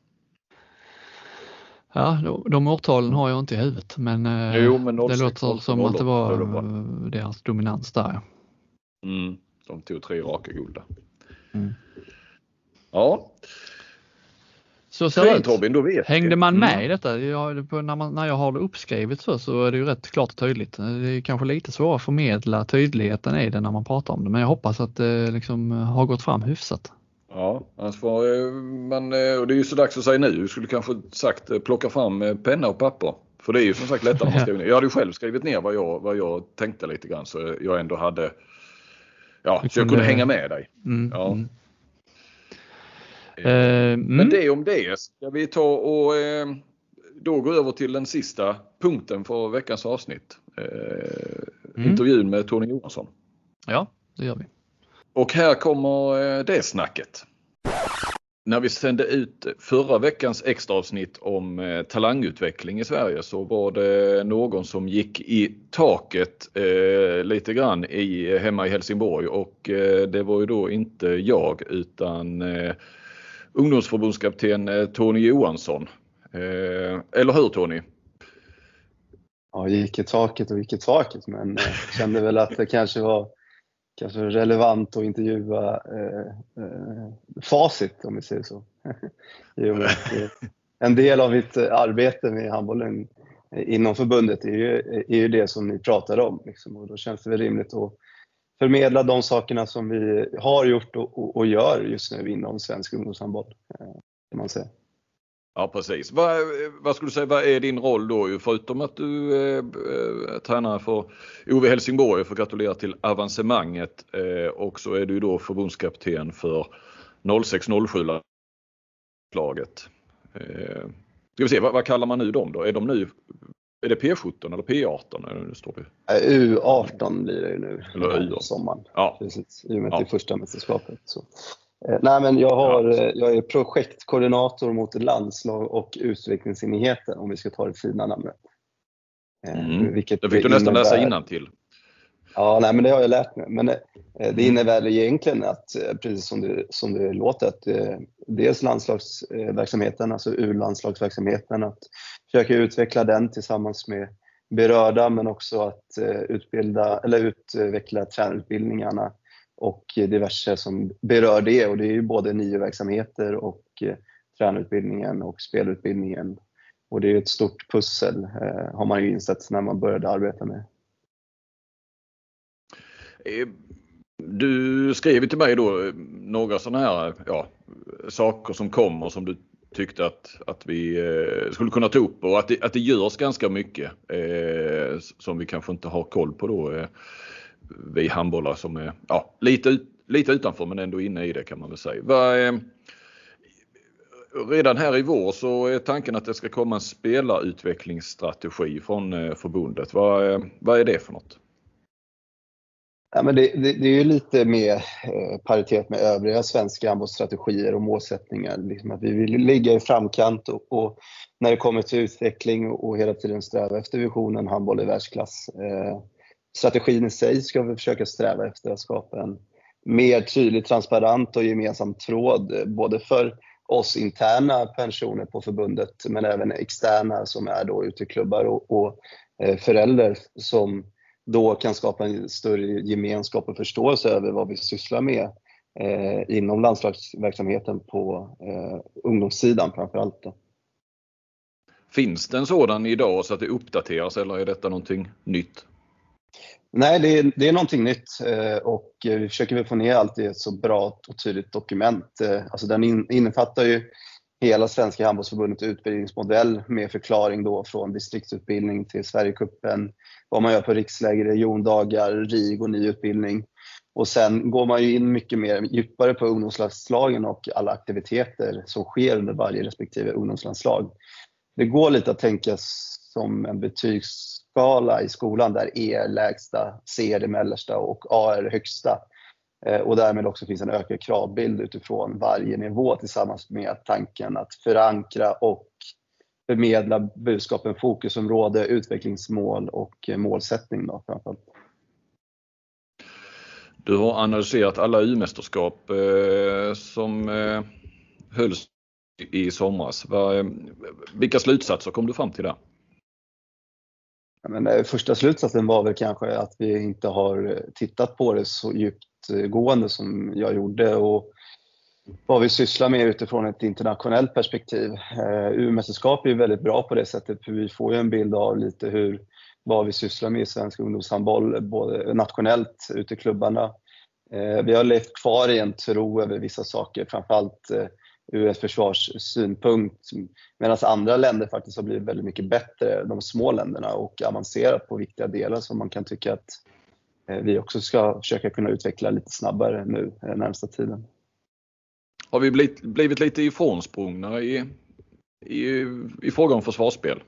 Ja, de, de årtalen har jag inte i huvudet, men, eh, jo, men noll sex, det låter noll sju, som att det var det deras dominans där. Mm, de tog tre raka guld där. Mm. Ja. Så ser det Robin, då vet Hängde jag. man med mm. i detta? Jag, på, när, man, när jag har det uppskrivet så, så är det ju rätt klart och tydligt. Det är kanske lite svårare att förmedla tydligheten i det när man pratar om det, men jag hoppas att det liksom har gått fram hyfsat. Ja, alltså, men, och det är ju så dags att säga nu. Du skulle kanske sagt plocka fram penna och papper. För det är ju som sagt lättare när man skriver ner. Jag hade ju själv skrivit ner vad jag, vad jag tänkte lite grann, så jag ändå hade, ja, så jag kunde hänga med dig. Mm, ja. Mm. Eh, men mm. det om det ska vi ta och eh, då gå över till den sista punkten för veckans avsnitt. Eh, mm. Intervjun med Tony Johansson. Ja, det gör vi. Och här kommer eh, det snacket. När vi sände ut förra veckans extra avsnitt om eh, talangutveckling i Sverige, så var det någon som gick i taket eh, lite grann i, hemma i Helsingborg, och eh, det var ju då inte jag utan eh, ungdomsförbundskapten eh, Tony Johansson. Eh, eller hur, Tony? Ja, gick i taket och gick i taket, men eh, kände väl att det kanske var kanske relevant att intervjua eh, eh, facit, om vi säger så. Jo, men, eh, en del av mitt arbete med handbollen inom förbundet är ju, är ju det som ni pratar om. Liksom. Och då känns det väl rimligt att förmedla de sakerna som vi har gjort och, och, och gör just nu inom svensk ungdomshandboll, eh, kan man säga. Ja, precis. Vad, vad skulle du säga, vad är din roll då? Förutom att du eh, tränar för O V Helsingborg, för att gratulera till avancemanget, eh, och så är du då förbundskapten för noll sex noll sju-laget. Eh, ska vi se, vad, vad kallar man nu dem då? Är de nu, är det P sjutton eller P arton? Eller nu står det? U arton blir det nu. Eller U. Sommaren. Ja. Precis, i och med att ja. det är första mästerskapet. Så. Nej, men jag, har, ja. jag är projektkoordinator mot landslag och utvecklingsenheter, om vi ska ta det fina namnet. Mm. Vilket det fick du nästan innebär... läsa innantill. Ja, nej, men det har jag lärt mig. Men det, det innebär egentligen att, precis som det, som det låter, att dels landslagsverksamheten, alltså U-landslagsverksamheten, att försöka utveckla den tillsammans med berörda, men också att utbilda eller utveckla tränarutbildningarna och diverse som berör det, och det är ju både nya verksamheter och eh, tränarutbildningen och spelutbildningen, och det är ju ett stort pussel eh, har man ju insett när man började arbeta med. Du skrev till mig då några sådana här ja, saker som kommer som du tyckte att, att vi eh, skulle kunna ta upp, och att det, att det görs ganska mycket eh, som vi kanske inte har koll på då. Eh, vi handbollar som är ja, lite, lite utanför men ändå inne i det, kan man väl säga. Va, eh, redan här i vår så är tanken att det ska komma en spelarutvecklingsstrategi från eh, förbundet. Vad, eh, vad är det för något? Ja, men det, det, det är ju lite mer eh, paritet med övriga svenska handbollsstrategier och målsättningar. Liksom att vi vill ligga i framkant och, och när det kommer till utveckling och, och hela tiden sträva efter visionen handboll i världsklass. Eh, strategin i sig ska vi försöka sträva efter att skapa en mer tydlig, transparent och gemensam tråd både för oss interna personer på förbundet men även externa som är då ute i klubbar och, och eh, föräldrar som då kan skapa en större gemenskap och förståelse över vad vi sysslar med eh, inom landslagsverksamheten på eh, ungdomssidan framförallt. Då. Finns det en sådan idag så att det uppdateras eller är detta någonting nytt? Nej, det är, det är någonting nytt eh, och vi försöker väl få ner allt i ett så bra och tydligt dokument. Eh, alltså den in, innefattar ju hela Svenska handbollsförbundet utbildningsmodell med förklaring då från distriktsutbildning till Sverigecupen, vad man gör på riksläger, regiondagar, RIG och ny utbildning. Och sen går man ju in mycket mer djupare på ungdomslandslagen och alla aktiviteter som sker under varje respektive ungdomslandslag. Det går lite att tänka som en betygsskala i skolan där E är lägsta, C är det mellersta och A är det högsta. Och därmed också finns en ökad kravbild utifrån varje nivå tillsammans med tanken att förankra och förmedla budskapen, fokusområde, utvecklingsmål och målsättning då framförallt. Du har analyserat alla U-mästerskap eh, som eh, hölls i somras. Va, vilka slutsatser kom du fram till där? Ja, men, första slutsatsen var väl kanske att vi inte har tittat på det så djupgående som jag gjorde och vad vi sysslar med utifrån ett internationellt perspektiv. Uh, U-mästerskap är ju väldigt bra på det sättet för vi får ju en bild av lite hur vad vi sysslar med i svensk ungdomshandboll både nationellt ute i klubbarna. Uh, vi har levt kvar i en tro över vissa saker, framförallt uh, ur ett försvarssynpunkt medan andra länder faktiskt har blivit väldigt mycket bättre, de små länderna och avancerat på viktiga delar som man kan tycka att vi också ska försöka kunna utveckla lite snabbare nu närmsta tiden. Har vi blivit, blivit lite ifrånsprungna i, i, i fråga om försvarsspel?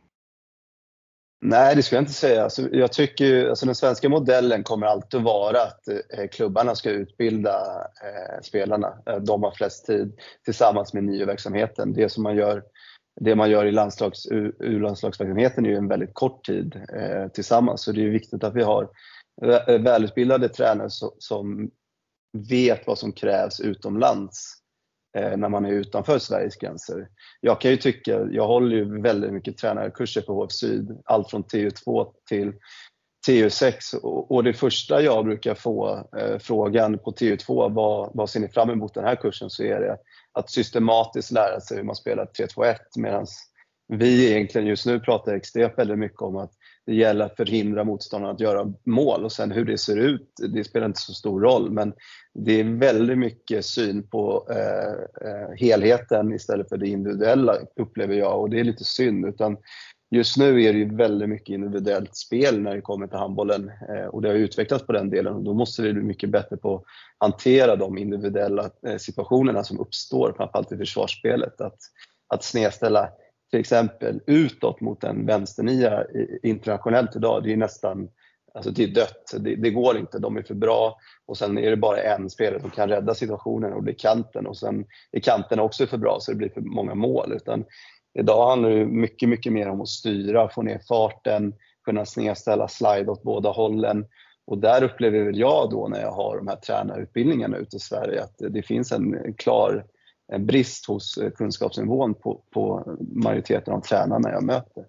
Nej, det skulle jag inte säga. Alltså, jag tycker alltså den svenska modellen kommer alltid att vara att eh, klubbarna ska utbilda eh, spelarna. Eh, de har flest tid tillsammans med nioverksamheten. Det som man gör, det man gör i landslags, u-landslagsverksamheten är ju en väldigt kort tid eh, tillsammans. Så det är viktigt att vi har välutbildade tränare som, som vet vad som krävs utomlands eh, när man är utanför Sveriges gränser. Jag kan ju tycka, jag håller ju väldigt mycket tränarkurser på H F Syd, allt från T U två till T U sex och, och det första jag brukar få eh, frågan på T U två, vad, vad ser ni fram emot den här kursen, så är det att systematiskt lära sig hur man spelar tre två ett medan vi egentligen just nu pratar extremt väldigt mycket om att det gäller att förhindra motståndarna att göra mål och sen hur det ser ut, det spelar inte så stor roll men det är väldigt mycket syn på eh, eh, helheten istället för det individuella upplever jag och det är lite synd utan just nu är det ju väldigt mycket individuellt spel när det kommer till handbollen eh, och det har utvecklats på den delen och då måste vi bli mycket bättre på att hantera de individuella eh, situationerna som uppstår framförallt i försvarsspelet att, att snedställa till exempel utåt mot en vänsternia internationellt idag, det är nästan alltså det är dött, det, det går inte, de är för bra och sen är det bara en spelare som kan rädda situationen och det är kanten och sen är kanten också för bra så det blir för många mål utan idag handlar det mycket, mycket mer om att styra, få ner farten, kunna snedställa slide åt båda hållen och där upplever väl jag då när jag har de här tränarutbildningarna ute i Sverige att det finns en klar en brist hos kunskapsnivån på, på majoriteten av tränarna jag möter.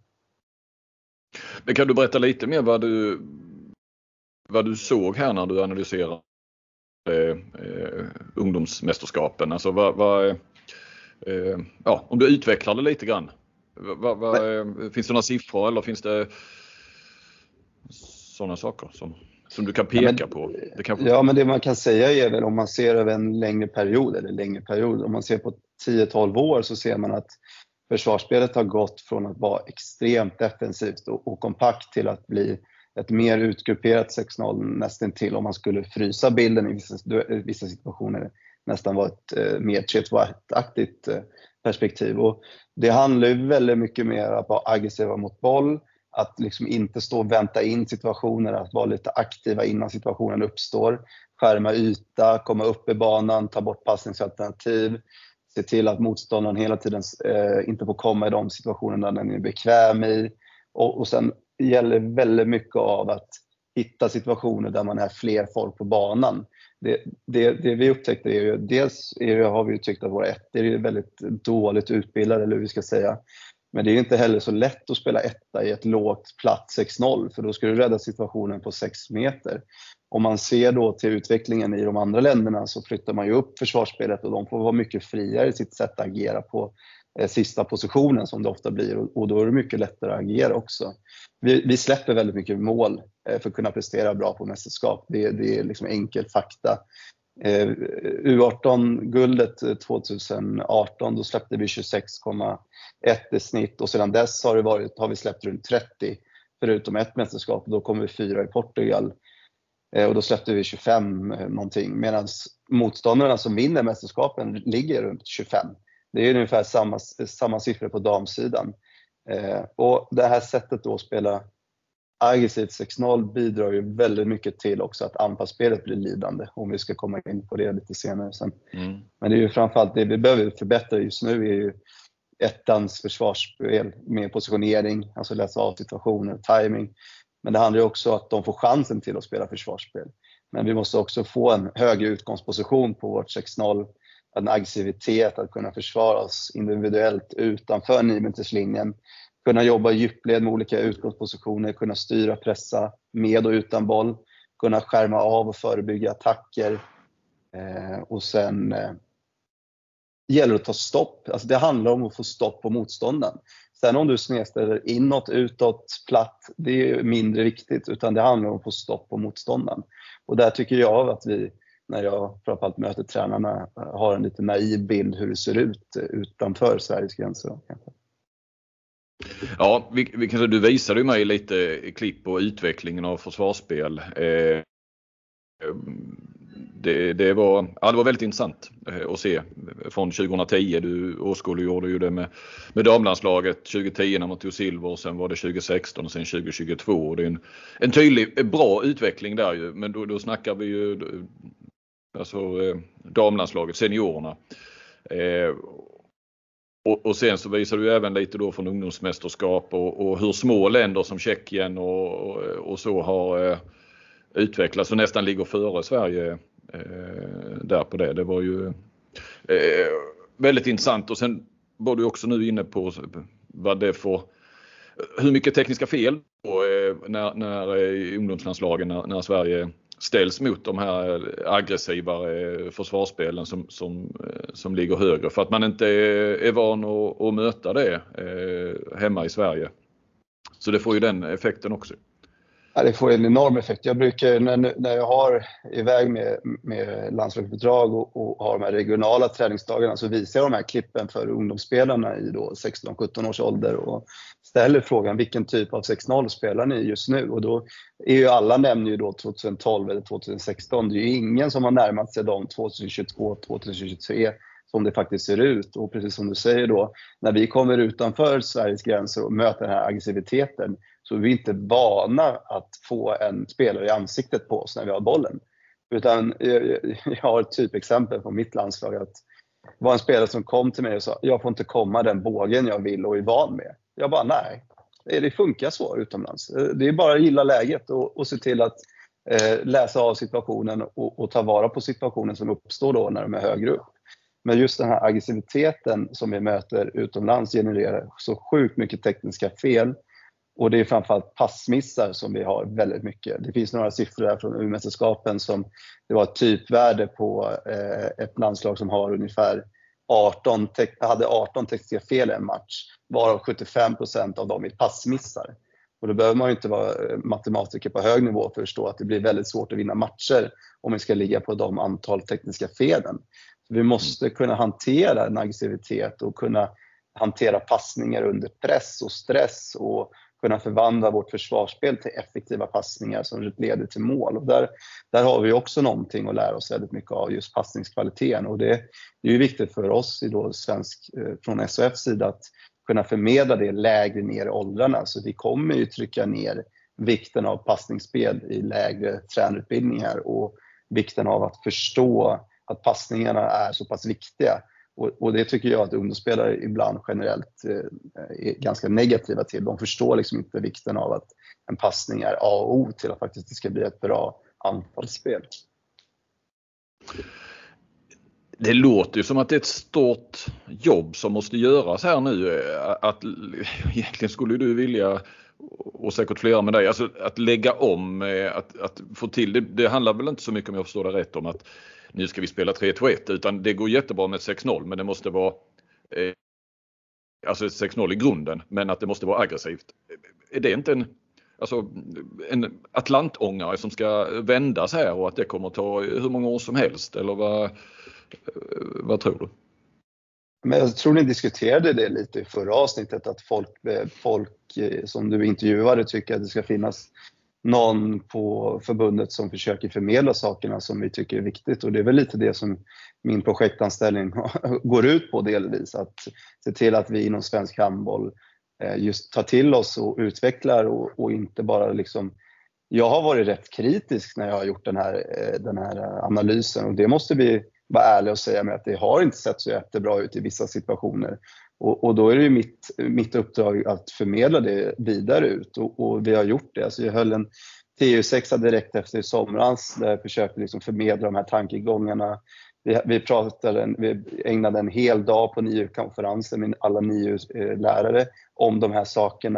Men kan du berätta lite mer vad du, vad du såg här när du analyserade eh, ungdomsmästerskapen? Alltså vad, vad, eh, ja, om du utvecklar det lite grann. Vad, vad, eh, finns det några siffror eller finns det sådana saker som... som du kan peka ja, men, på. Det kan... Ja, men det man kan säga är väl om man ser över en längre period eller längre period. Om man ser på tio tolv år så ser man att försvarsspelet har gått från att vara extremt defensivt och, och kompakt till att bli ett mer utgrupperat sex noll nästan till om man skulle frysa bilden i vissa, vissa situationer nästan var ett eh, mer tre två ett-aktigt eh, perspektiv. Och det handlar ju väldigt mycket mer om att vara aggressiva mot boll, att liksom inte stå och vänta in situationer, att vara lite aktiva innan situationen uppstår, skärma yta, komma upp i banan, ta bort passningsalternativ, se till att motståndaren hela tiden eh, inte får komma i de situationerna den är bekväm i, och, och sen gäller väldigt mycket av att hitta situationer där man är fler folk på banan. Det, det, det vi upptäckte är ju, dels är det, har vi ju tyckt att våra ettor är väldigt dåligt utbildade, eller hur vi ska säga. Men det är inte heller så lätt att spela etta i ett lågt platt sex noll, för då ska du rädda situationen på sex meter. Om man ser då till utvecklingen i de andra länderna, så flyttar man ju upp försvarsspelet och de får vara mycket friare i sitt sätt att agera på eh, sista positionen, som det ofta blir, och, och då är det mycket lättare att agera också. Vi, vi släpper väldigt mycket mål eh, för att kunna prestera bra på mästerskap. Det, det är liksom enkel fakta. Eh, U arton-guldet tjugoarton, då släppte vi tjugosex komma ett i snitt, och sedan dess har, det varit, har vi släppt runt trettio, förutom ett mästerskap. Då kom vi fyra i Portugal, eh, och då släppte vi tjugofem eh, någonting, medan motståndarna som vinner mästerskapen ligger runt tjugofem. Det är ungefär samma, samma siffror på damsidan, eh, och det här sättet då att spela aggressivt sex noll bidrar ju väldigt mycket till också att anfallsspelet blir lidande, om vi ska komma in på det lite senare sen. Mm. Men det är ju framförallt det vi behöver förbättra just nu, är ju ettans försvarsspel med positionering, alltså läsa av situationer, timing. Men det handlar ju också om att de får chansen till att spela försvarsspel. Men vi måste också få en högre utgångsposition på vårt sex noll, en aggressivitet, att kunna försvara oss individuellt utanför nio-meterslinjen, kunna jobba i djupled med olika utgångspositioner, kunna styra, pressa med och utan boll, kunna skärma av och förebygga attacker, eh, och sen eh, gäller det att ta stopp. Alltså det handlar om att få stopp på motståndaren. Sen om du snedställer inåt, utåt, platt, det är mindre viktigt, utan det handlar om att få stopp på motståndaren. Och där tycker jag att vi, när jag framförallt möter tränarna, har en lite naiv bild hur det ser ut utanför Sveriges gränser. Ja, vi, vi, du visade ju mig lite klipp på utvecklingen av försvarsspel. Eh, det, det, var, ja, det var väldigt intressant eh, att se från tjugohundratio. Du åskådliggjorde ju det med, med damlandslaget tjugohundratio när man tog silver, och sen var det tjugohundrasexton och sen tjugohundratjugotvå. Och det är en, en tydlig, bra utveckling där ju, men då, då snackar vi ju alltså, eh, damlandslaget, seniorerna. Eh, Och, och sen så visar du även lite då från ungdomsmästerskap och, och hur små länder som Tjeckien och, och, och så har eh, utvecklats och nästan ligger före Sverige eh, där på det. Det var ju eh, väldigt intressant, och sen var du också nu inne på vad det får, hur mycket tekniska fel då, eh, när, när eh, ungdomslandslagen, när, när Sverige ställs mot de här aggressiva försvarsspelen som, som, som ligger högre, för att man inte är, är van att, att möta det eh, hemma i Sverige. Så det får ju den effekten också. Ja, det får en enorm effekt. Jag brukar, när, när jag har iväg med, med landslagsuppdrag och, och har de här regionala träningsdagarna, så visar jag de här klippen för ungdomsspelarna i då sexton sjutton års ålder och ställer frågan vilken typ av sex noll spelar ni just nu, och då är ju alla nämner ju då tjugotolv eller tjugosexton. Det är ju ingen som har närmat sig dem tjugohundratjugotvå tjugotjugotre som det faktiskt ser ut. Och precis som du säger då, när vi kommer utanför Sveriges gränser och möter den här aggressiviteten, så är vi inte vana att få en spelare i ansiktet på oss när vi har bollen. Utan jag har ett typexempel på mitt landslag, att det var en spelare som kom till mig och sa: jag får inte komma den bågen jag vill och är van med. Jag bara, nej, det funkar så utomlands. Det är bara att gilla läget och, och se till att eh, läsa av situationen och, och ta vara på situationen som uppstår då när de är högre upp. Men just den här aggressiviteten som vi möter utomlands genererar så sjukt mycket tekniska fel. Och det är framförallt passmissar som vi har väldigt mycket. Det finns några siffror här från U-mästerskapen som det var ett typvärde på eh, ett landslag som har ungefär arton, hade arton tekniska fel i en match, varav sjuttiofem procent av dem är passmissar. Och då behöver man ju inte vara matematiker på hög nivå för att förstå att det blir väldigt svårt att vinna matcher om vi ska ligga på de antal tekniska felen. Så vi måste kunna hantera en aggressivitet och kunna hantera passningar under press och stress och kunna förvandla vårt försvarsspel till effektiva passningar som leder till mål. Och där, där har vi också någonting att lära oss väldigt mycket av, just passningskvaliteten. Och det, det är ju viktigt för oss i då svensk, från S O F:s sida att kunna förmedla det lägre ner i åldrarna. Så vi kommer ju trycka ner vikten av passningsspel i lägre tränarutbildningar och vikten av att förstå att passningarna är så pass viktiga. Och, och det tycker jag att ungdomsspelare ibland generellt eh, är ganska negativa till. De förstår liksom inte vikten av att en passning är A och O till att faktiskt det ska bli ett bra anfallsspel. Det låter ju som att det är ett stort jobb som måste göras här nu. Att, egentligen skulle du vilja, och säkert flera med dig, alltså att lägga om, att, att få till det. Det handlar väl inte så mycket, om jag förstår det rätt, om att nu ska vi spela tre två ett, utan det går jättebra med sex noll, men det måste vara eh, alltså sex noll i grunden, men att det måste vara aggressivt. Är det inte en, alltså en atlantångare som ska vändas här och att det kommer att ta hur många år som helst, eller vad, vad tror du? Men jag tror ni diskuterade det lite i förra avsnittet, att folk, folk som du intervjuade tycker att det ska finnas någon på förbundet som försöker förmedla sakerna som vi tycker är viktigt. Och det är väl lite det som min projektanställning går ut på delvis. Att se till att vi inom svensk handboll just tar till oss och utvecklar och, och inte bara liksom... Jag har varit rätt kritisk när jag har gjort den här, den här analysen, och det måste vi vara ärliga och säga med att det har inte sett så jättebra ut i vissa situationer. Och, och då är det ju mitt, mitt uppdrag att förmedla det vidare ut, och, och vi har gjort det. Alltså jag höll en T U sex direkt efter i somras där jag försökte liksom förmedla de här tankegångarna. Vi, vi, pratade, vi ägnade en hel dag på N I U-konferensen med alla N I U-lärare om de här sakerna.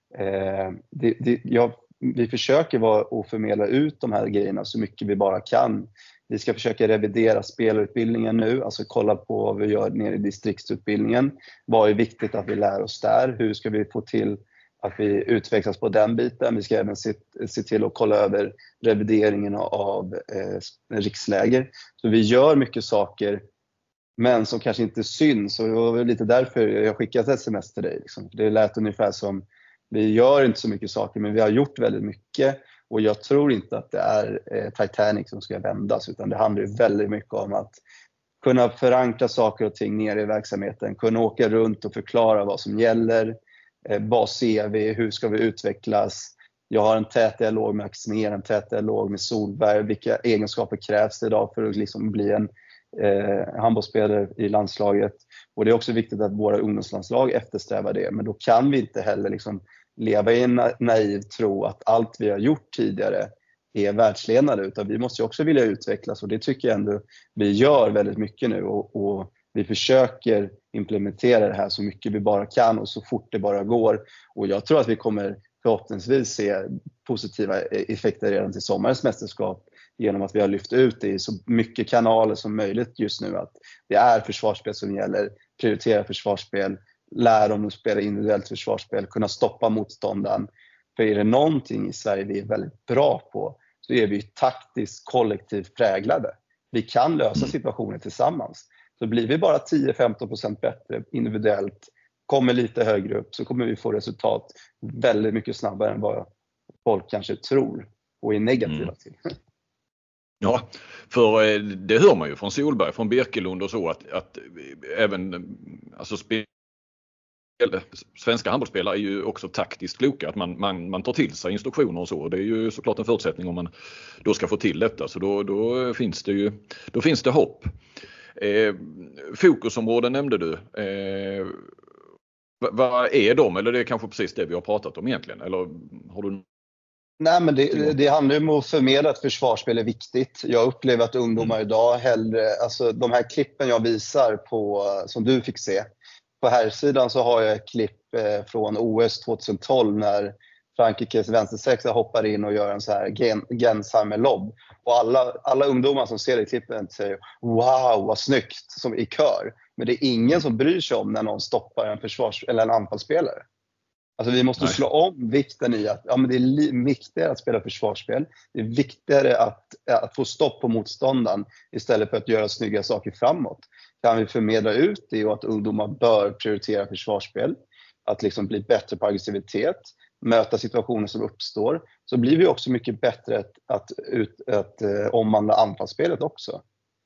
Eh, det, det, jag, vi försöker vara och förmedla ut de här grejerna så mycket vi bara kan. Vi ska försöka revidera spelarutbildningen nu, alltså kolla på vad vi gör nere i distriktsutbildningen. Vad är viktigt att vi lär oss där? Hur ska vi få till att vi utvecklas på den biten? Vi ska även se, se till att kolla över revideringen av eh, riksläger. Så vi gör mycket saker, men som kanske inte syns. Och det var lite därför jag skickat ett sms till dig. Liksom. Det lät ungefär som, vi gör inte så mycket saker, men vi har gjort väldigt mycket. Och jag tror inte att det är eh, Titanic som ska vändas, utan det handlar ju väldigt mycket om att kunna förankra saker och ting ner i verksamheten. Kunna åka runt och förklara vad som gäller. Eh, vad ser vi? Hur ska vi utvecklas? Jag har en tät dialog med Axnér, en tät dialog med Solberg. Vilka egenskaper krävs det idag för att liksom bli en eh, handbollsspelare i landslaget? Och det är också viktigt att våra ungdomslandslag eftersträvar det. Men då kan vi inte heller liksom leva i en naiv tro att allt vi har gjort tidigare är världsledande, utan vi måste ju också vilja utvecklas, och det tycker jag ändå vi gör väldigt mycket nu, och, och vi försöker implementera det här så mycket vi bara kan och så fort det bara går. Och jag tror att vi kommer förhoppningsvis se positiva effekter redan till sommarens mästerskap genom att vi har lyft ut det i så mycket kanaler som möjligt just nu, att det är försvarsspel som gäller, prioritera försvarsspel, lära dem att spela individuellt försvarsspel, kunna stoppa motståndaren. För är det någonting i Sverige vi är väldigt bra på, så är vi taktiskt kollektivt präglade. Vi kan lösa situationer tillsammans. Så blir vi bara tio till femton procent bättre individuellt, kommer lite högre upp, så kommer vi få resultat väldigt mycket snabbare än vad folk kanske tror och är negativa mm. till. Ja, för det hör man ju från Solberg, från Birkelund och så, att, att även alltså spel svenska handbollsspelare är ju också taktiskt kloka, att man, man, man tar till sig instruktioner och så. Det är ju såklart en förutsättning om man då ska få till detta, så då, då finns det ju då finns det hopp. Eh, fokusområden nämnde du. Eh, vad, vad är de? Eller det är kanske precis det vi har pratat om egentligen? Eller har du... Nej, men det, det handlar ju om att förmedla att försvarsspel är viktigt. Jag upplever att ungdomar mm. idag hellre, alltså de här klippen jag visar på, som du fick se. På här sidan så har jag ett klipp eh, från O S tjugohundratolv när Frankrikes vänstersexa hoppar in och gör en så här gen, Gensheimer-lobb. Och alla, alla ungdomar som ser det klippet säger wow, vad snyggt, som i kör. Men det är ingen som bryr sig om när någon stoppar en försvars eller en anfallsspelare. Alltså vi måste Nej. slå om vikten i att ja, men det är viktigare att spela försvarsspel. Det är viktigare att, att få stopp på motståndaren istället för att göra snygga saker framåt. Kan vi förmedla ut det och att ungdomar bör prioritera försvarsspel, att liksom bli bättre på aggressivitet, möta situationer som uppstår, så blir vi också mycket bättre att, att, ut, att eh, omvandla anfallsspelet också.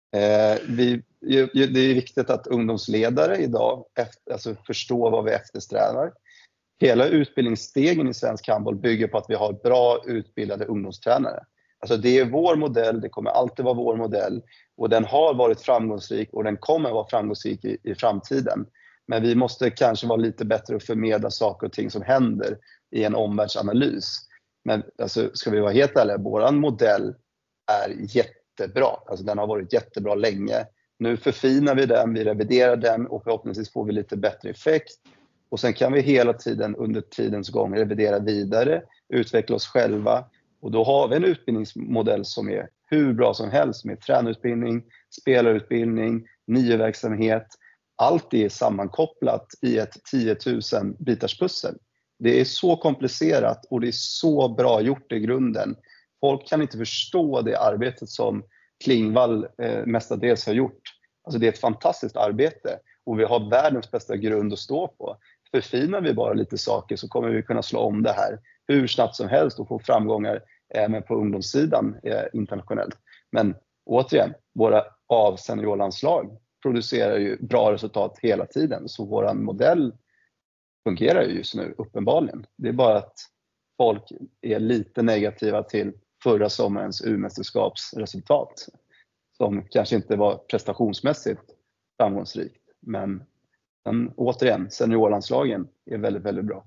Eh, vi, ju, ju, det är viktigt att ungdomsledare idag efter, alltså förstår vad vi eftersträvar. Hela utbildningsstegen i svensk handboll bygger på att vi har bra utbildade ungdomstränare. Alltså det är vår modell, det kommer alltid vara vår modell och den har varit framgångsrik och den kommer vara framgångsrik i, i framtiden. Men vi måste kanske vara lite bättre att förmedla saker och ting som händer i en omvärldsanalys. Men alltså, ska vi vara helt ärliga, vår modell är jättebra. Alltså den har varit jättebra länge. Nu förfinar vi den, vi reviderar den och förhoppningsvis får vi lite bättre effekt. Och sen kan vi hela tiden under tidens gång revidera vidare, utveckla oss själva. Och då har vi en utbildningsmodell som är hur bra som helst med tränarutbildning, spelarutbildning, nioverksamhet. Allt är sammankopplat i ett tio tusen bitars pussel. Det är så komplicerat och det är så bra gjort i grunden. Folk kan inte förstå det arbetet som Klingvall eh, mestadels har gjort. Alltså det är ett fantastiskt arbete och vi har världens bästa grund att stå på. Förfinar vi bara lite saker så kommer vi kunna slå om det här hur snabbt som helst och få framgångar även på ungdomssidan eh, internationellt. Men återigen, våra A-seniorlandslag producerar ju bra resultat hela tiden så vår modell fungerar ju just nu uppenbarligen. Det är bara att folk är lite negativa till förra sommarens U-mästerskapsresultat som kanske inte var prestationsmässigt framgångsrikt. Men, men återigen, seniorlandslagen är väldigt, väldigt bra.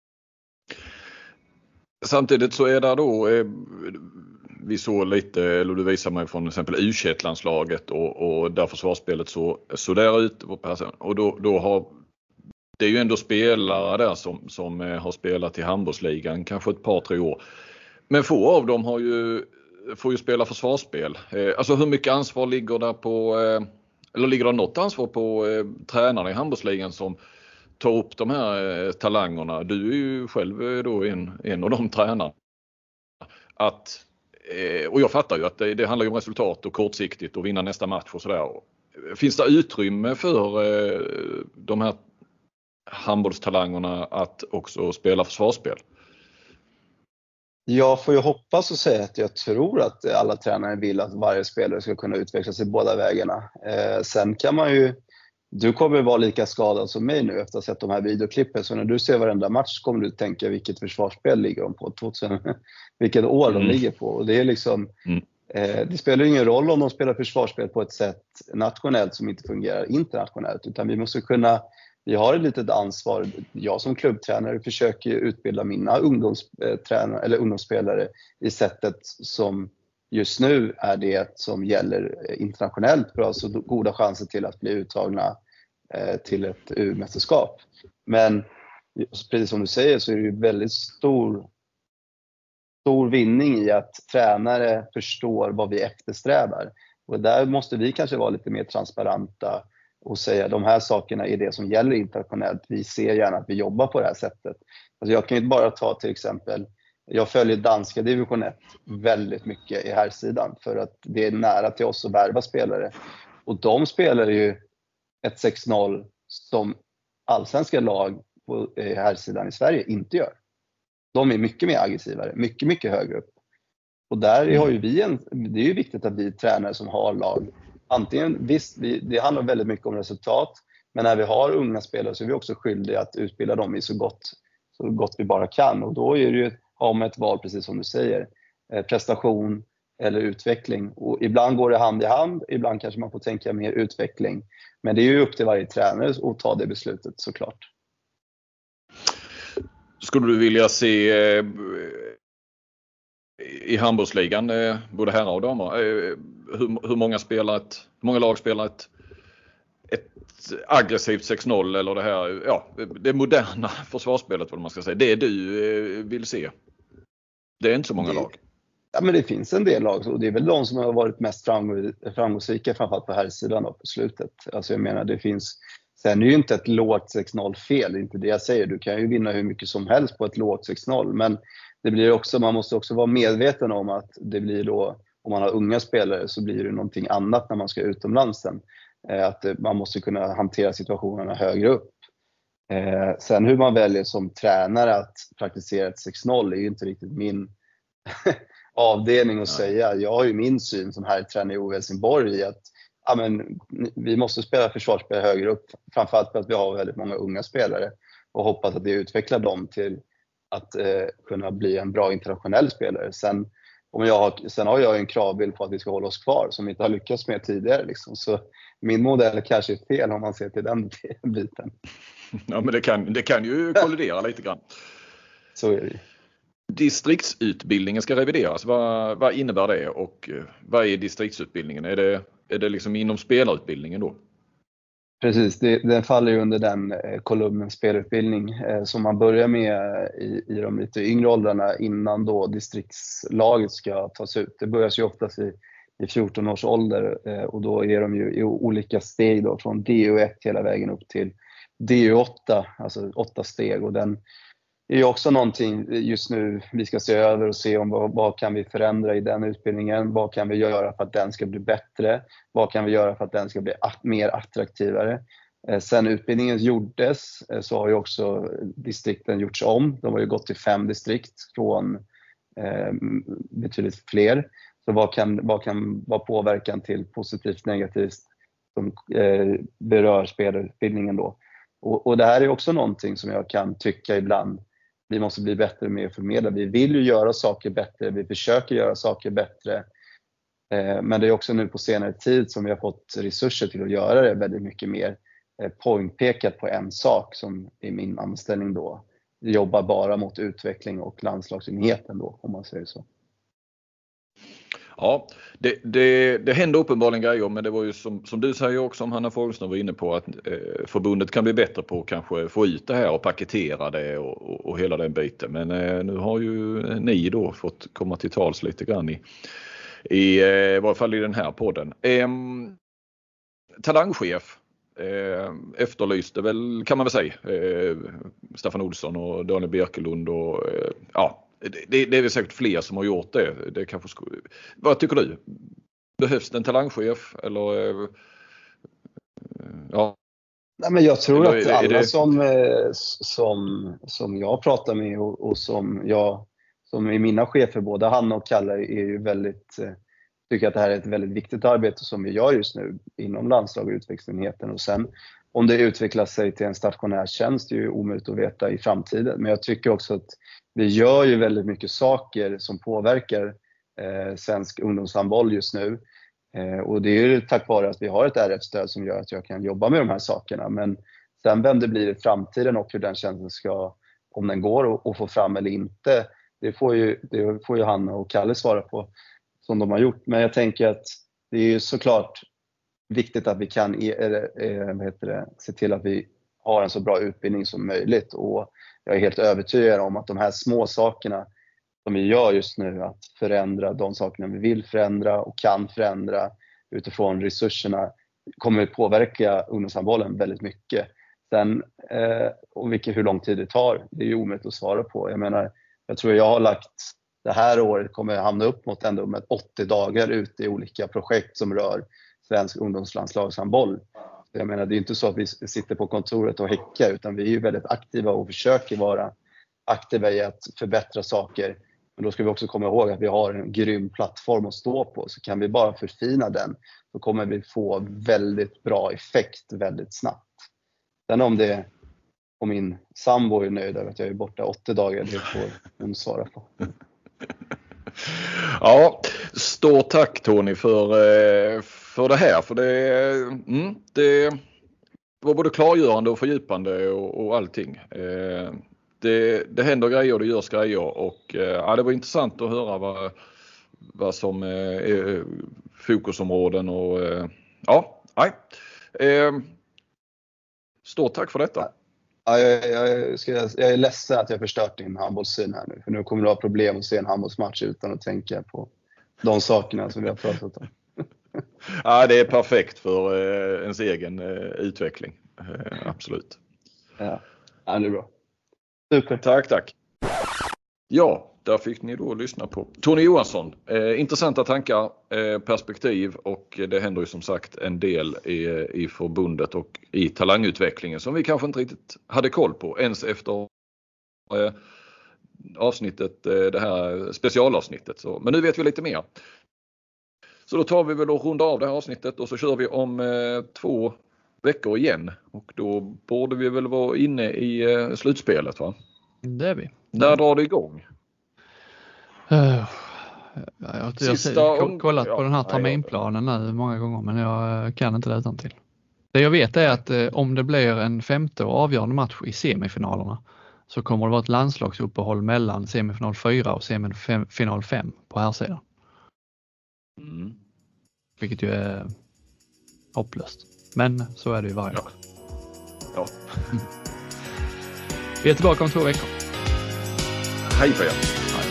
Samtidigt så är det då, eh, vi såg lite, eller du visar mig från exempel U tjugoett-landslaget och, och där försvarsspelet så, så där ute på passen. Och då, då har, det är ju ändå spelare där som, som eh, har spelat i handbollsligan kanske ett par, tre år. Men få av dem har ju, får ju spela försvarsspel. Eh, alltså hur mycket ansvar ligger där på, eh, eller ligger det något ansvar på eh, tränarna i handbollsligan som tar upp de här eh, talangerna? Du är ju själv då en, en av de tränarna. Att, eh, och jag fattar ju att det, det handlar ju om resultat och kortsiktigt och vinna nästa match och sådär. Finns det utrymme för eh, de här handbollstalangerna att också spela försvarsspel? Jag får ju hoppas och säga att jag tror att alla tränare vill att varje spelare ska kunna utvecklas i båda vägarna. Eh, sen kan man ju, du kommer vara lika skadad som mig nu efter att ha sett de här videoklippen. Så när du ser varenda match kommer du tänka vilket försvarsspel ligger de på, tvåtusen, vilket år de mm. ligger på. Och det är liksom, mm. eh, det spelar ingen roll om de spelar försvarsspel på ett sätt nationellt som inte fungerar internationellt. Utan vi måste kunna, vi har ett litet ansvar. Jag som klubbtränare försöker utbilda mina ungdomstränare eller ungdomsspelare i sättet som just nu är det som gäller internationellt för att ha så goda chanser till att bli uttagna eh, till ett U-mästerskap. Men precis som du säger så är det ju väldigt stor, stor vinning i att tränare förstår vad vi eftersträvar. Och där måste vi kanske vara lite mer transparenta och säga att de här sakerna är det som gäller internationellt. Vi ser gärna att vi jobbar på det här sättet. Alltså jag kan ju bara ta till exempel, jag följer danska division ett väldigt mycket i här sidan för att det är nära till oss att värva spelare. Och de spelar ju ett sex noll som allsvenska lag på här sidan i Sverige inte gör. De är mycket mer aggressivare, mycket, mycket högre upp. Och där har ju vi en, det är ju viktigt att vi tränare som har lag. Antingen, visst, vi, det handlar väldigt mycket om resultat, men när vi har unga spelare så är vi också skyldiga att utbilda dem i så gott, så gott vi bara kan. Och då är det ju om ett val, precis som du säger, eh, prestation eller utveckling. Och ibland går det hand i hand, ibland kanske man får tänka mer utveckling. Men det är ju upp till varje tränare att ta det beslutet såklart. Skulle du vilja se eh, i handbollsligan, eh, både herrar och damer, eh, hur, hur många spelar ett, hur många lag spelar ett, ett aggressivt sex noll eller det här, ja, det moderna försvarsspelet vad man ska säga, det du eh, vill se? Det är inte så många det, lag. Ja, men det finns en del lag och det är väl de som har varit mest framgångsrika framförallt på här sidan på slutet. Alltså jag menar det finns, sen är det ju inte ett lågt sex noll fel, det är inte det jag säger. Du kan ju vinna hur mycket som helst på ett lågt sex noll, men det blir också, man måste också vara medveten om att det blir då, om man har unga spelare så blir det någonting annat när man ska utomlands sen. Att man måste kunna hantera situationerna högre upp. Sen hur man väljer som tränare att praktisera ett sex noll är ju inte riktigt min avdelning att säga. Jag har ju min syn som här tränare i O Helsingborg i att ja, men, vi måste spela försvarsspel högre upp. Framförallt för att vi har väldigt många unga spelare. Och hoppas att det utvecklar dem till att eh, kunna bli en bra internationell spelare. Sen, om jag har, sen har jag en kravbild på att vi ska hålla oss kvar som vi inte har lyckats med tidigare. Liksom. Så min modell kanske är fel om man ser till den biten. Ja, men det kan, det kan ju kollidera lite grann. Så är det. Distriktsutbildningen ska revideras. Vad, vad innebär det och vad är distriktsutbildningen? Är det, är det liksom inom spelarutbildningen då? Precis, det, den faller ju under den eh, kolumnen spelutbildning eh, som man börjar med i, i de lite yngre åldrarna innan då distriktslaget ska tas ut. Det börjar ju oftast i, i fjorton års ålder eh, och då är de ju i olika steg då, från D U ett hela vägen upp till D U åtta, alltså åtta steg, och den är ju också någonting just nu vi ska se över och se om vad, vad kan vi förändra i den utbildningen, vad kan vi göra för att den ska bli bättre, vad kan vi göra för att den ska bli att, mer attraktivare. Eh, sen utbildningen gjordes eh, så har ju också distrikten gjorts om. De har ju gått till fem distrikt från eh, betydligt fler. Så vad kan, vad kan vara påverkan till positivt, negativt som eh, berör spelutbildningen då. Och, och det här är också någonting som jag kan tycka ibland vi måste bli bättre med att förmedla. Vi vill ju göra saker bättre, vi försöker göra saker bättre. Eh, men det är också nu på senare tid som vi har fått resurser till att göra det väldigt mycket mer eh, poängpekat på en sak som i min anställning då. Vi jobbar bara mot utveckling och landslagsenheten då, om man säger så. Ja, det, det, det händer uppenbarligen grejer, men det var ju som, som du säger också, som Hanna Fogelström var inne på, att eh, förbundet kan bli bättre på att kanske få ut det här och paketera det och, och, och hela den biten. Men eh, nu har ju ni då fått komma till tals lite grann i, i, eh, i varje fall i den här podden. Eh, talangchef eh, efterlyste väl, kan man väl säga, eh, Staffan Olsson och Daniel Birkelund och eh, ja, Det, det är väl säkert fler som har gjort det. Det kanske sk- Vad tycker du? Behövs det en talangchef? Eller, äh, ja. Nej, men jag tror eller, att alla det... som, som, som jag pratar med och, och som, jag, som är mina chefer, både Hanna och Kalle, är ju väldigt, tycker att det här är ett väldigt viktigt arbete som vi gör just nu inom landslag och utvecklingsenheten. Och sen om det utvecklar sig till en stationär tjänst är ju omöjligt att veta i framtiden. Men jag tycker också att vi gör ju väldigt mycket saker som påverkar eh, svensk ungdomshandboll just nu. Eh, och det är ju tack vare att vi har ett R F-stöd som gör att jag kan jobba med de här sakerna. Men sen vem det blir i framtiden och hur den tjänsten ska, om den går att få fram eller inte, det får ju, det får ju Hanna och Kalle svara på som de har gjort. Men jag tänker att det är ju såklart viktigt att vi kan eh, vad heter det, se till att vi har en så bra utbildning som möjligt. Och jag är helt övertygad om att de här små sakerna som vi gör just nu, att förändra de sakerna vi vill förändra och kan förändra utifrån resurserna, kommer att påverka ungdomshandbollen väldigt mycket. Sen, eh, och vilket, hur lång tid det tar, det är ju omöjligt att svara på. Jag menar, jag tror jag har lagt, det här året kommer jag hamna upp mot ändå med åttio dagar ute i olika projekt som rör svensk ungdomslandslagshandboll. Jag menar, det är inte så att vi sitter på kontoret och häckar, utan vi är ju väldigt aktiva och försöker vara aktiva i att förbättra saker. Men då ska vi också komma ihåg att vi har en grym plattform att stå på. Så kan vi bara förfina den, så kommer vi få väldigt bra effekt väldigt snabbt. Sen om det, om min sambo är nöjd över att jag är borta åttio dagar, det får hon svara på. Ja, stort tack Tony för, för det här. För det, mm, det var både klargörande och fördjupande och, och allting. Det, det händer grejer och det görs grejer. Och ja, det var intressant att höra vad, vad som är fokusområden. Och, ja, nej. Stort tack för detta. Ja, jag, jag, ska, jag är ledsen att jag förstört din handbollssyn här nu. För nu kommer du ha problem att se en handbollsmatch utan att tänka på de sakerna som vi har pratat om. Ja, det är perfekt för eh, ens egen eh, utveckling. Eh, absolut. Ja, ja, det är bra. Super. Tack, tack. Ja, där fick ni då lyssna på Tony Johansson. Eh, intressanta tankar, eh, perspektiv, och det händer ju som sagt en del i, i förbundet och i talangutvecklingen som vi kanske inte riktigt hade koll på ens efter eh, avsnittet, eh, det här specialavsnittet. Så, men nu vet vi lite mer. Så då tar vi väl och runda av det här avsnittet och så kör vi om eh, två veckor igen. Och då borde vi väl vara inne i eh, slutspelet, va? Det är vi. Där drar det igång. Uh, jag har Sista om... kollat på den här terminplanen nu många gånger, men jag kan inte det utan till. Det jag vet är att eh, om det blir en femte och avgörande match i semifinalerna så kommer det vara ett landslagsuppehåll mellan semifinal fyra och semifinal fem på här sidan. Mm. Vilket ju är hopplöst. Men så är det ju varje ja. år. Ja. Vi är tillbaka om två veckor. Hej på er. Hej.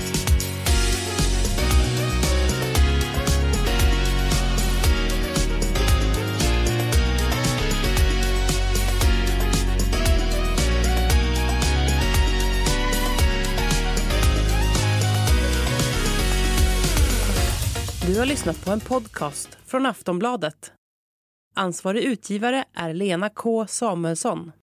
Du har lyssnat på en podcast från Aftonbladet. Ansvarig utgivare är Lena K. Samuelsson.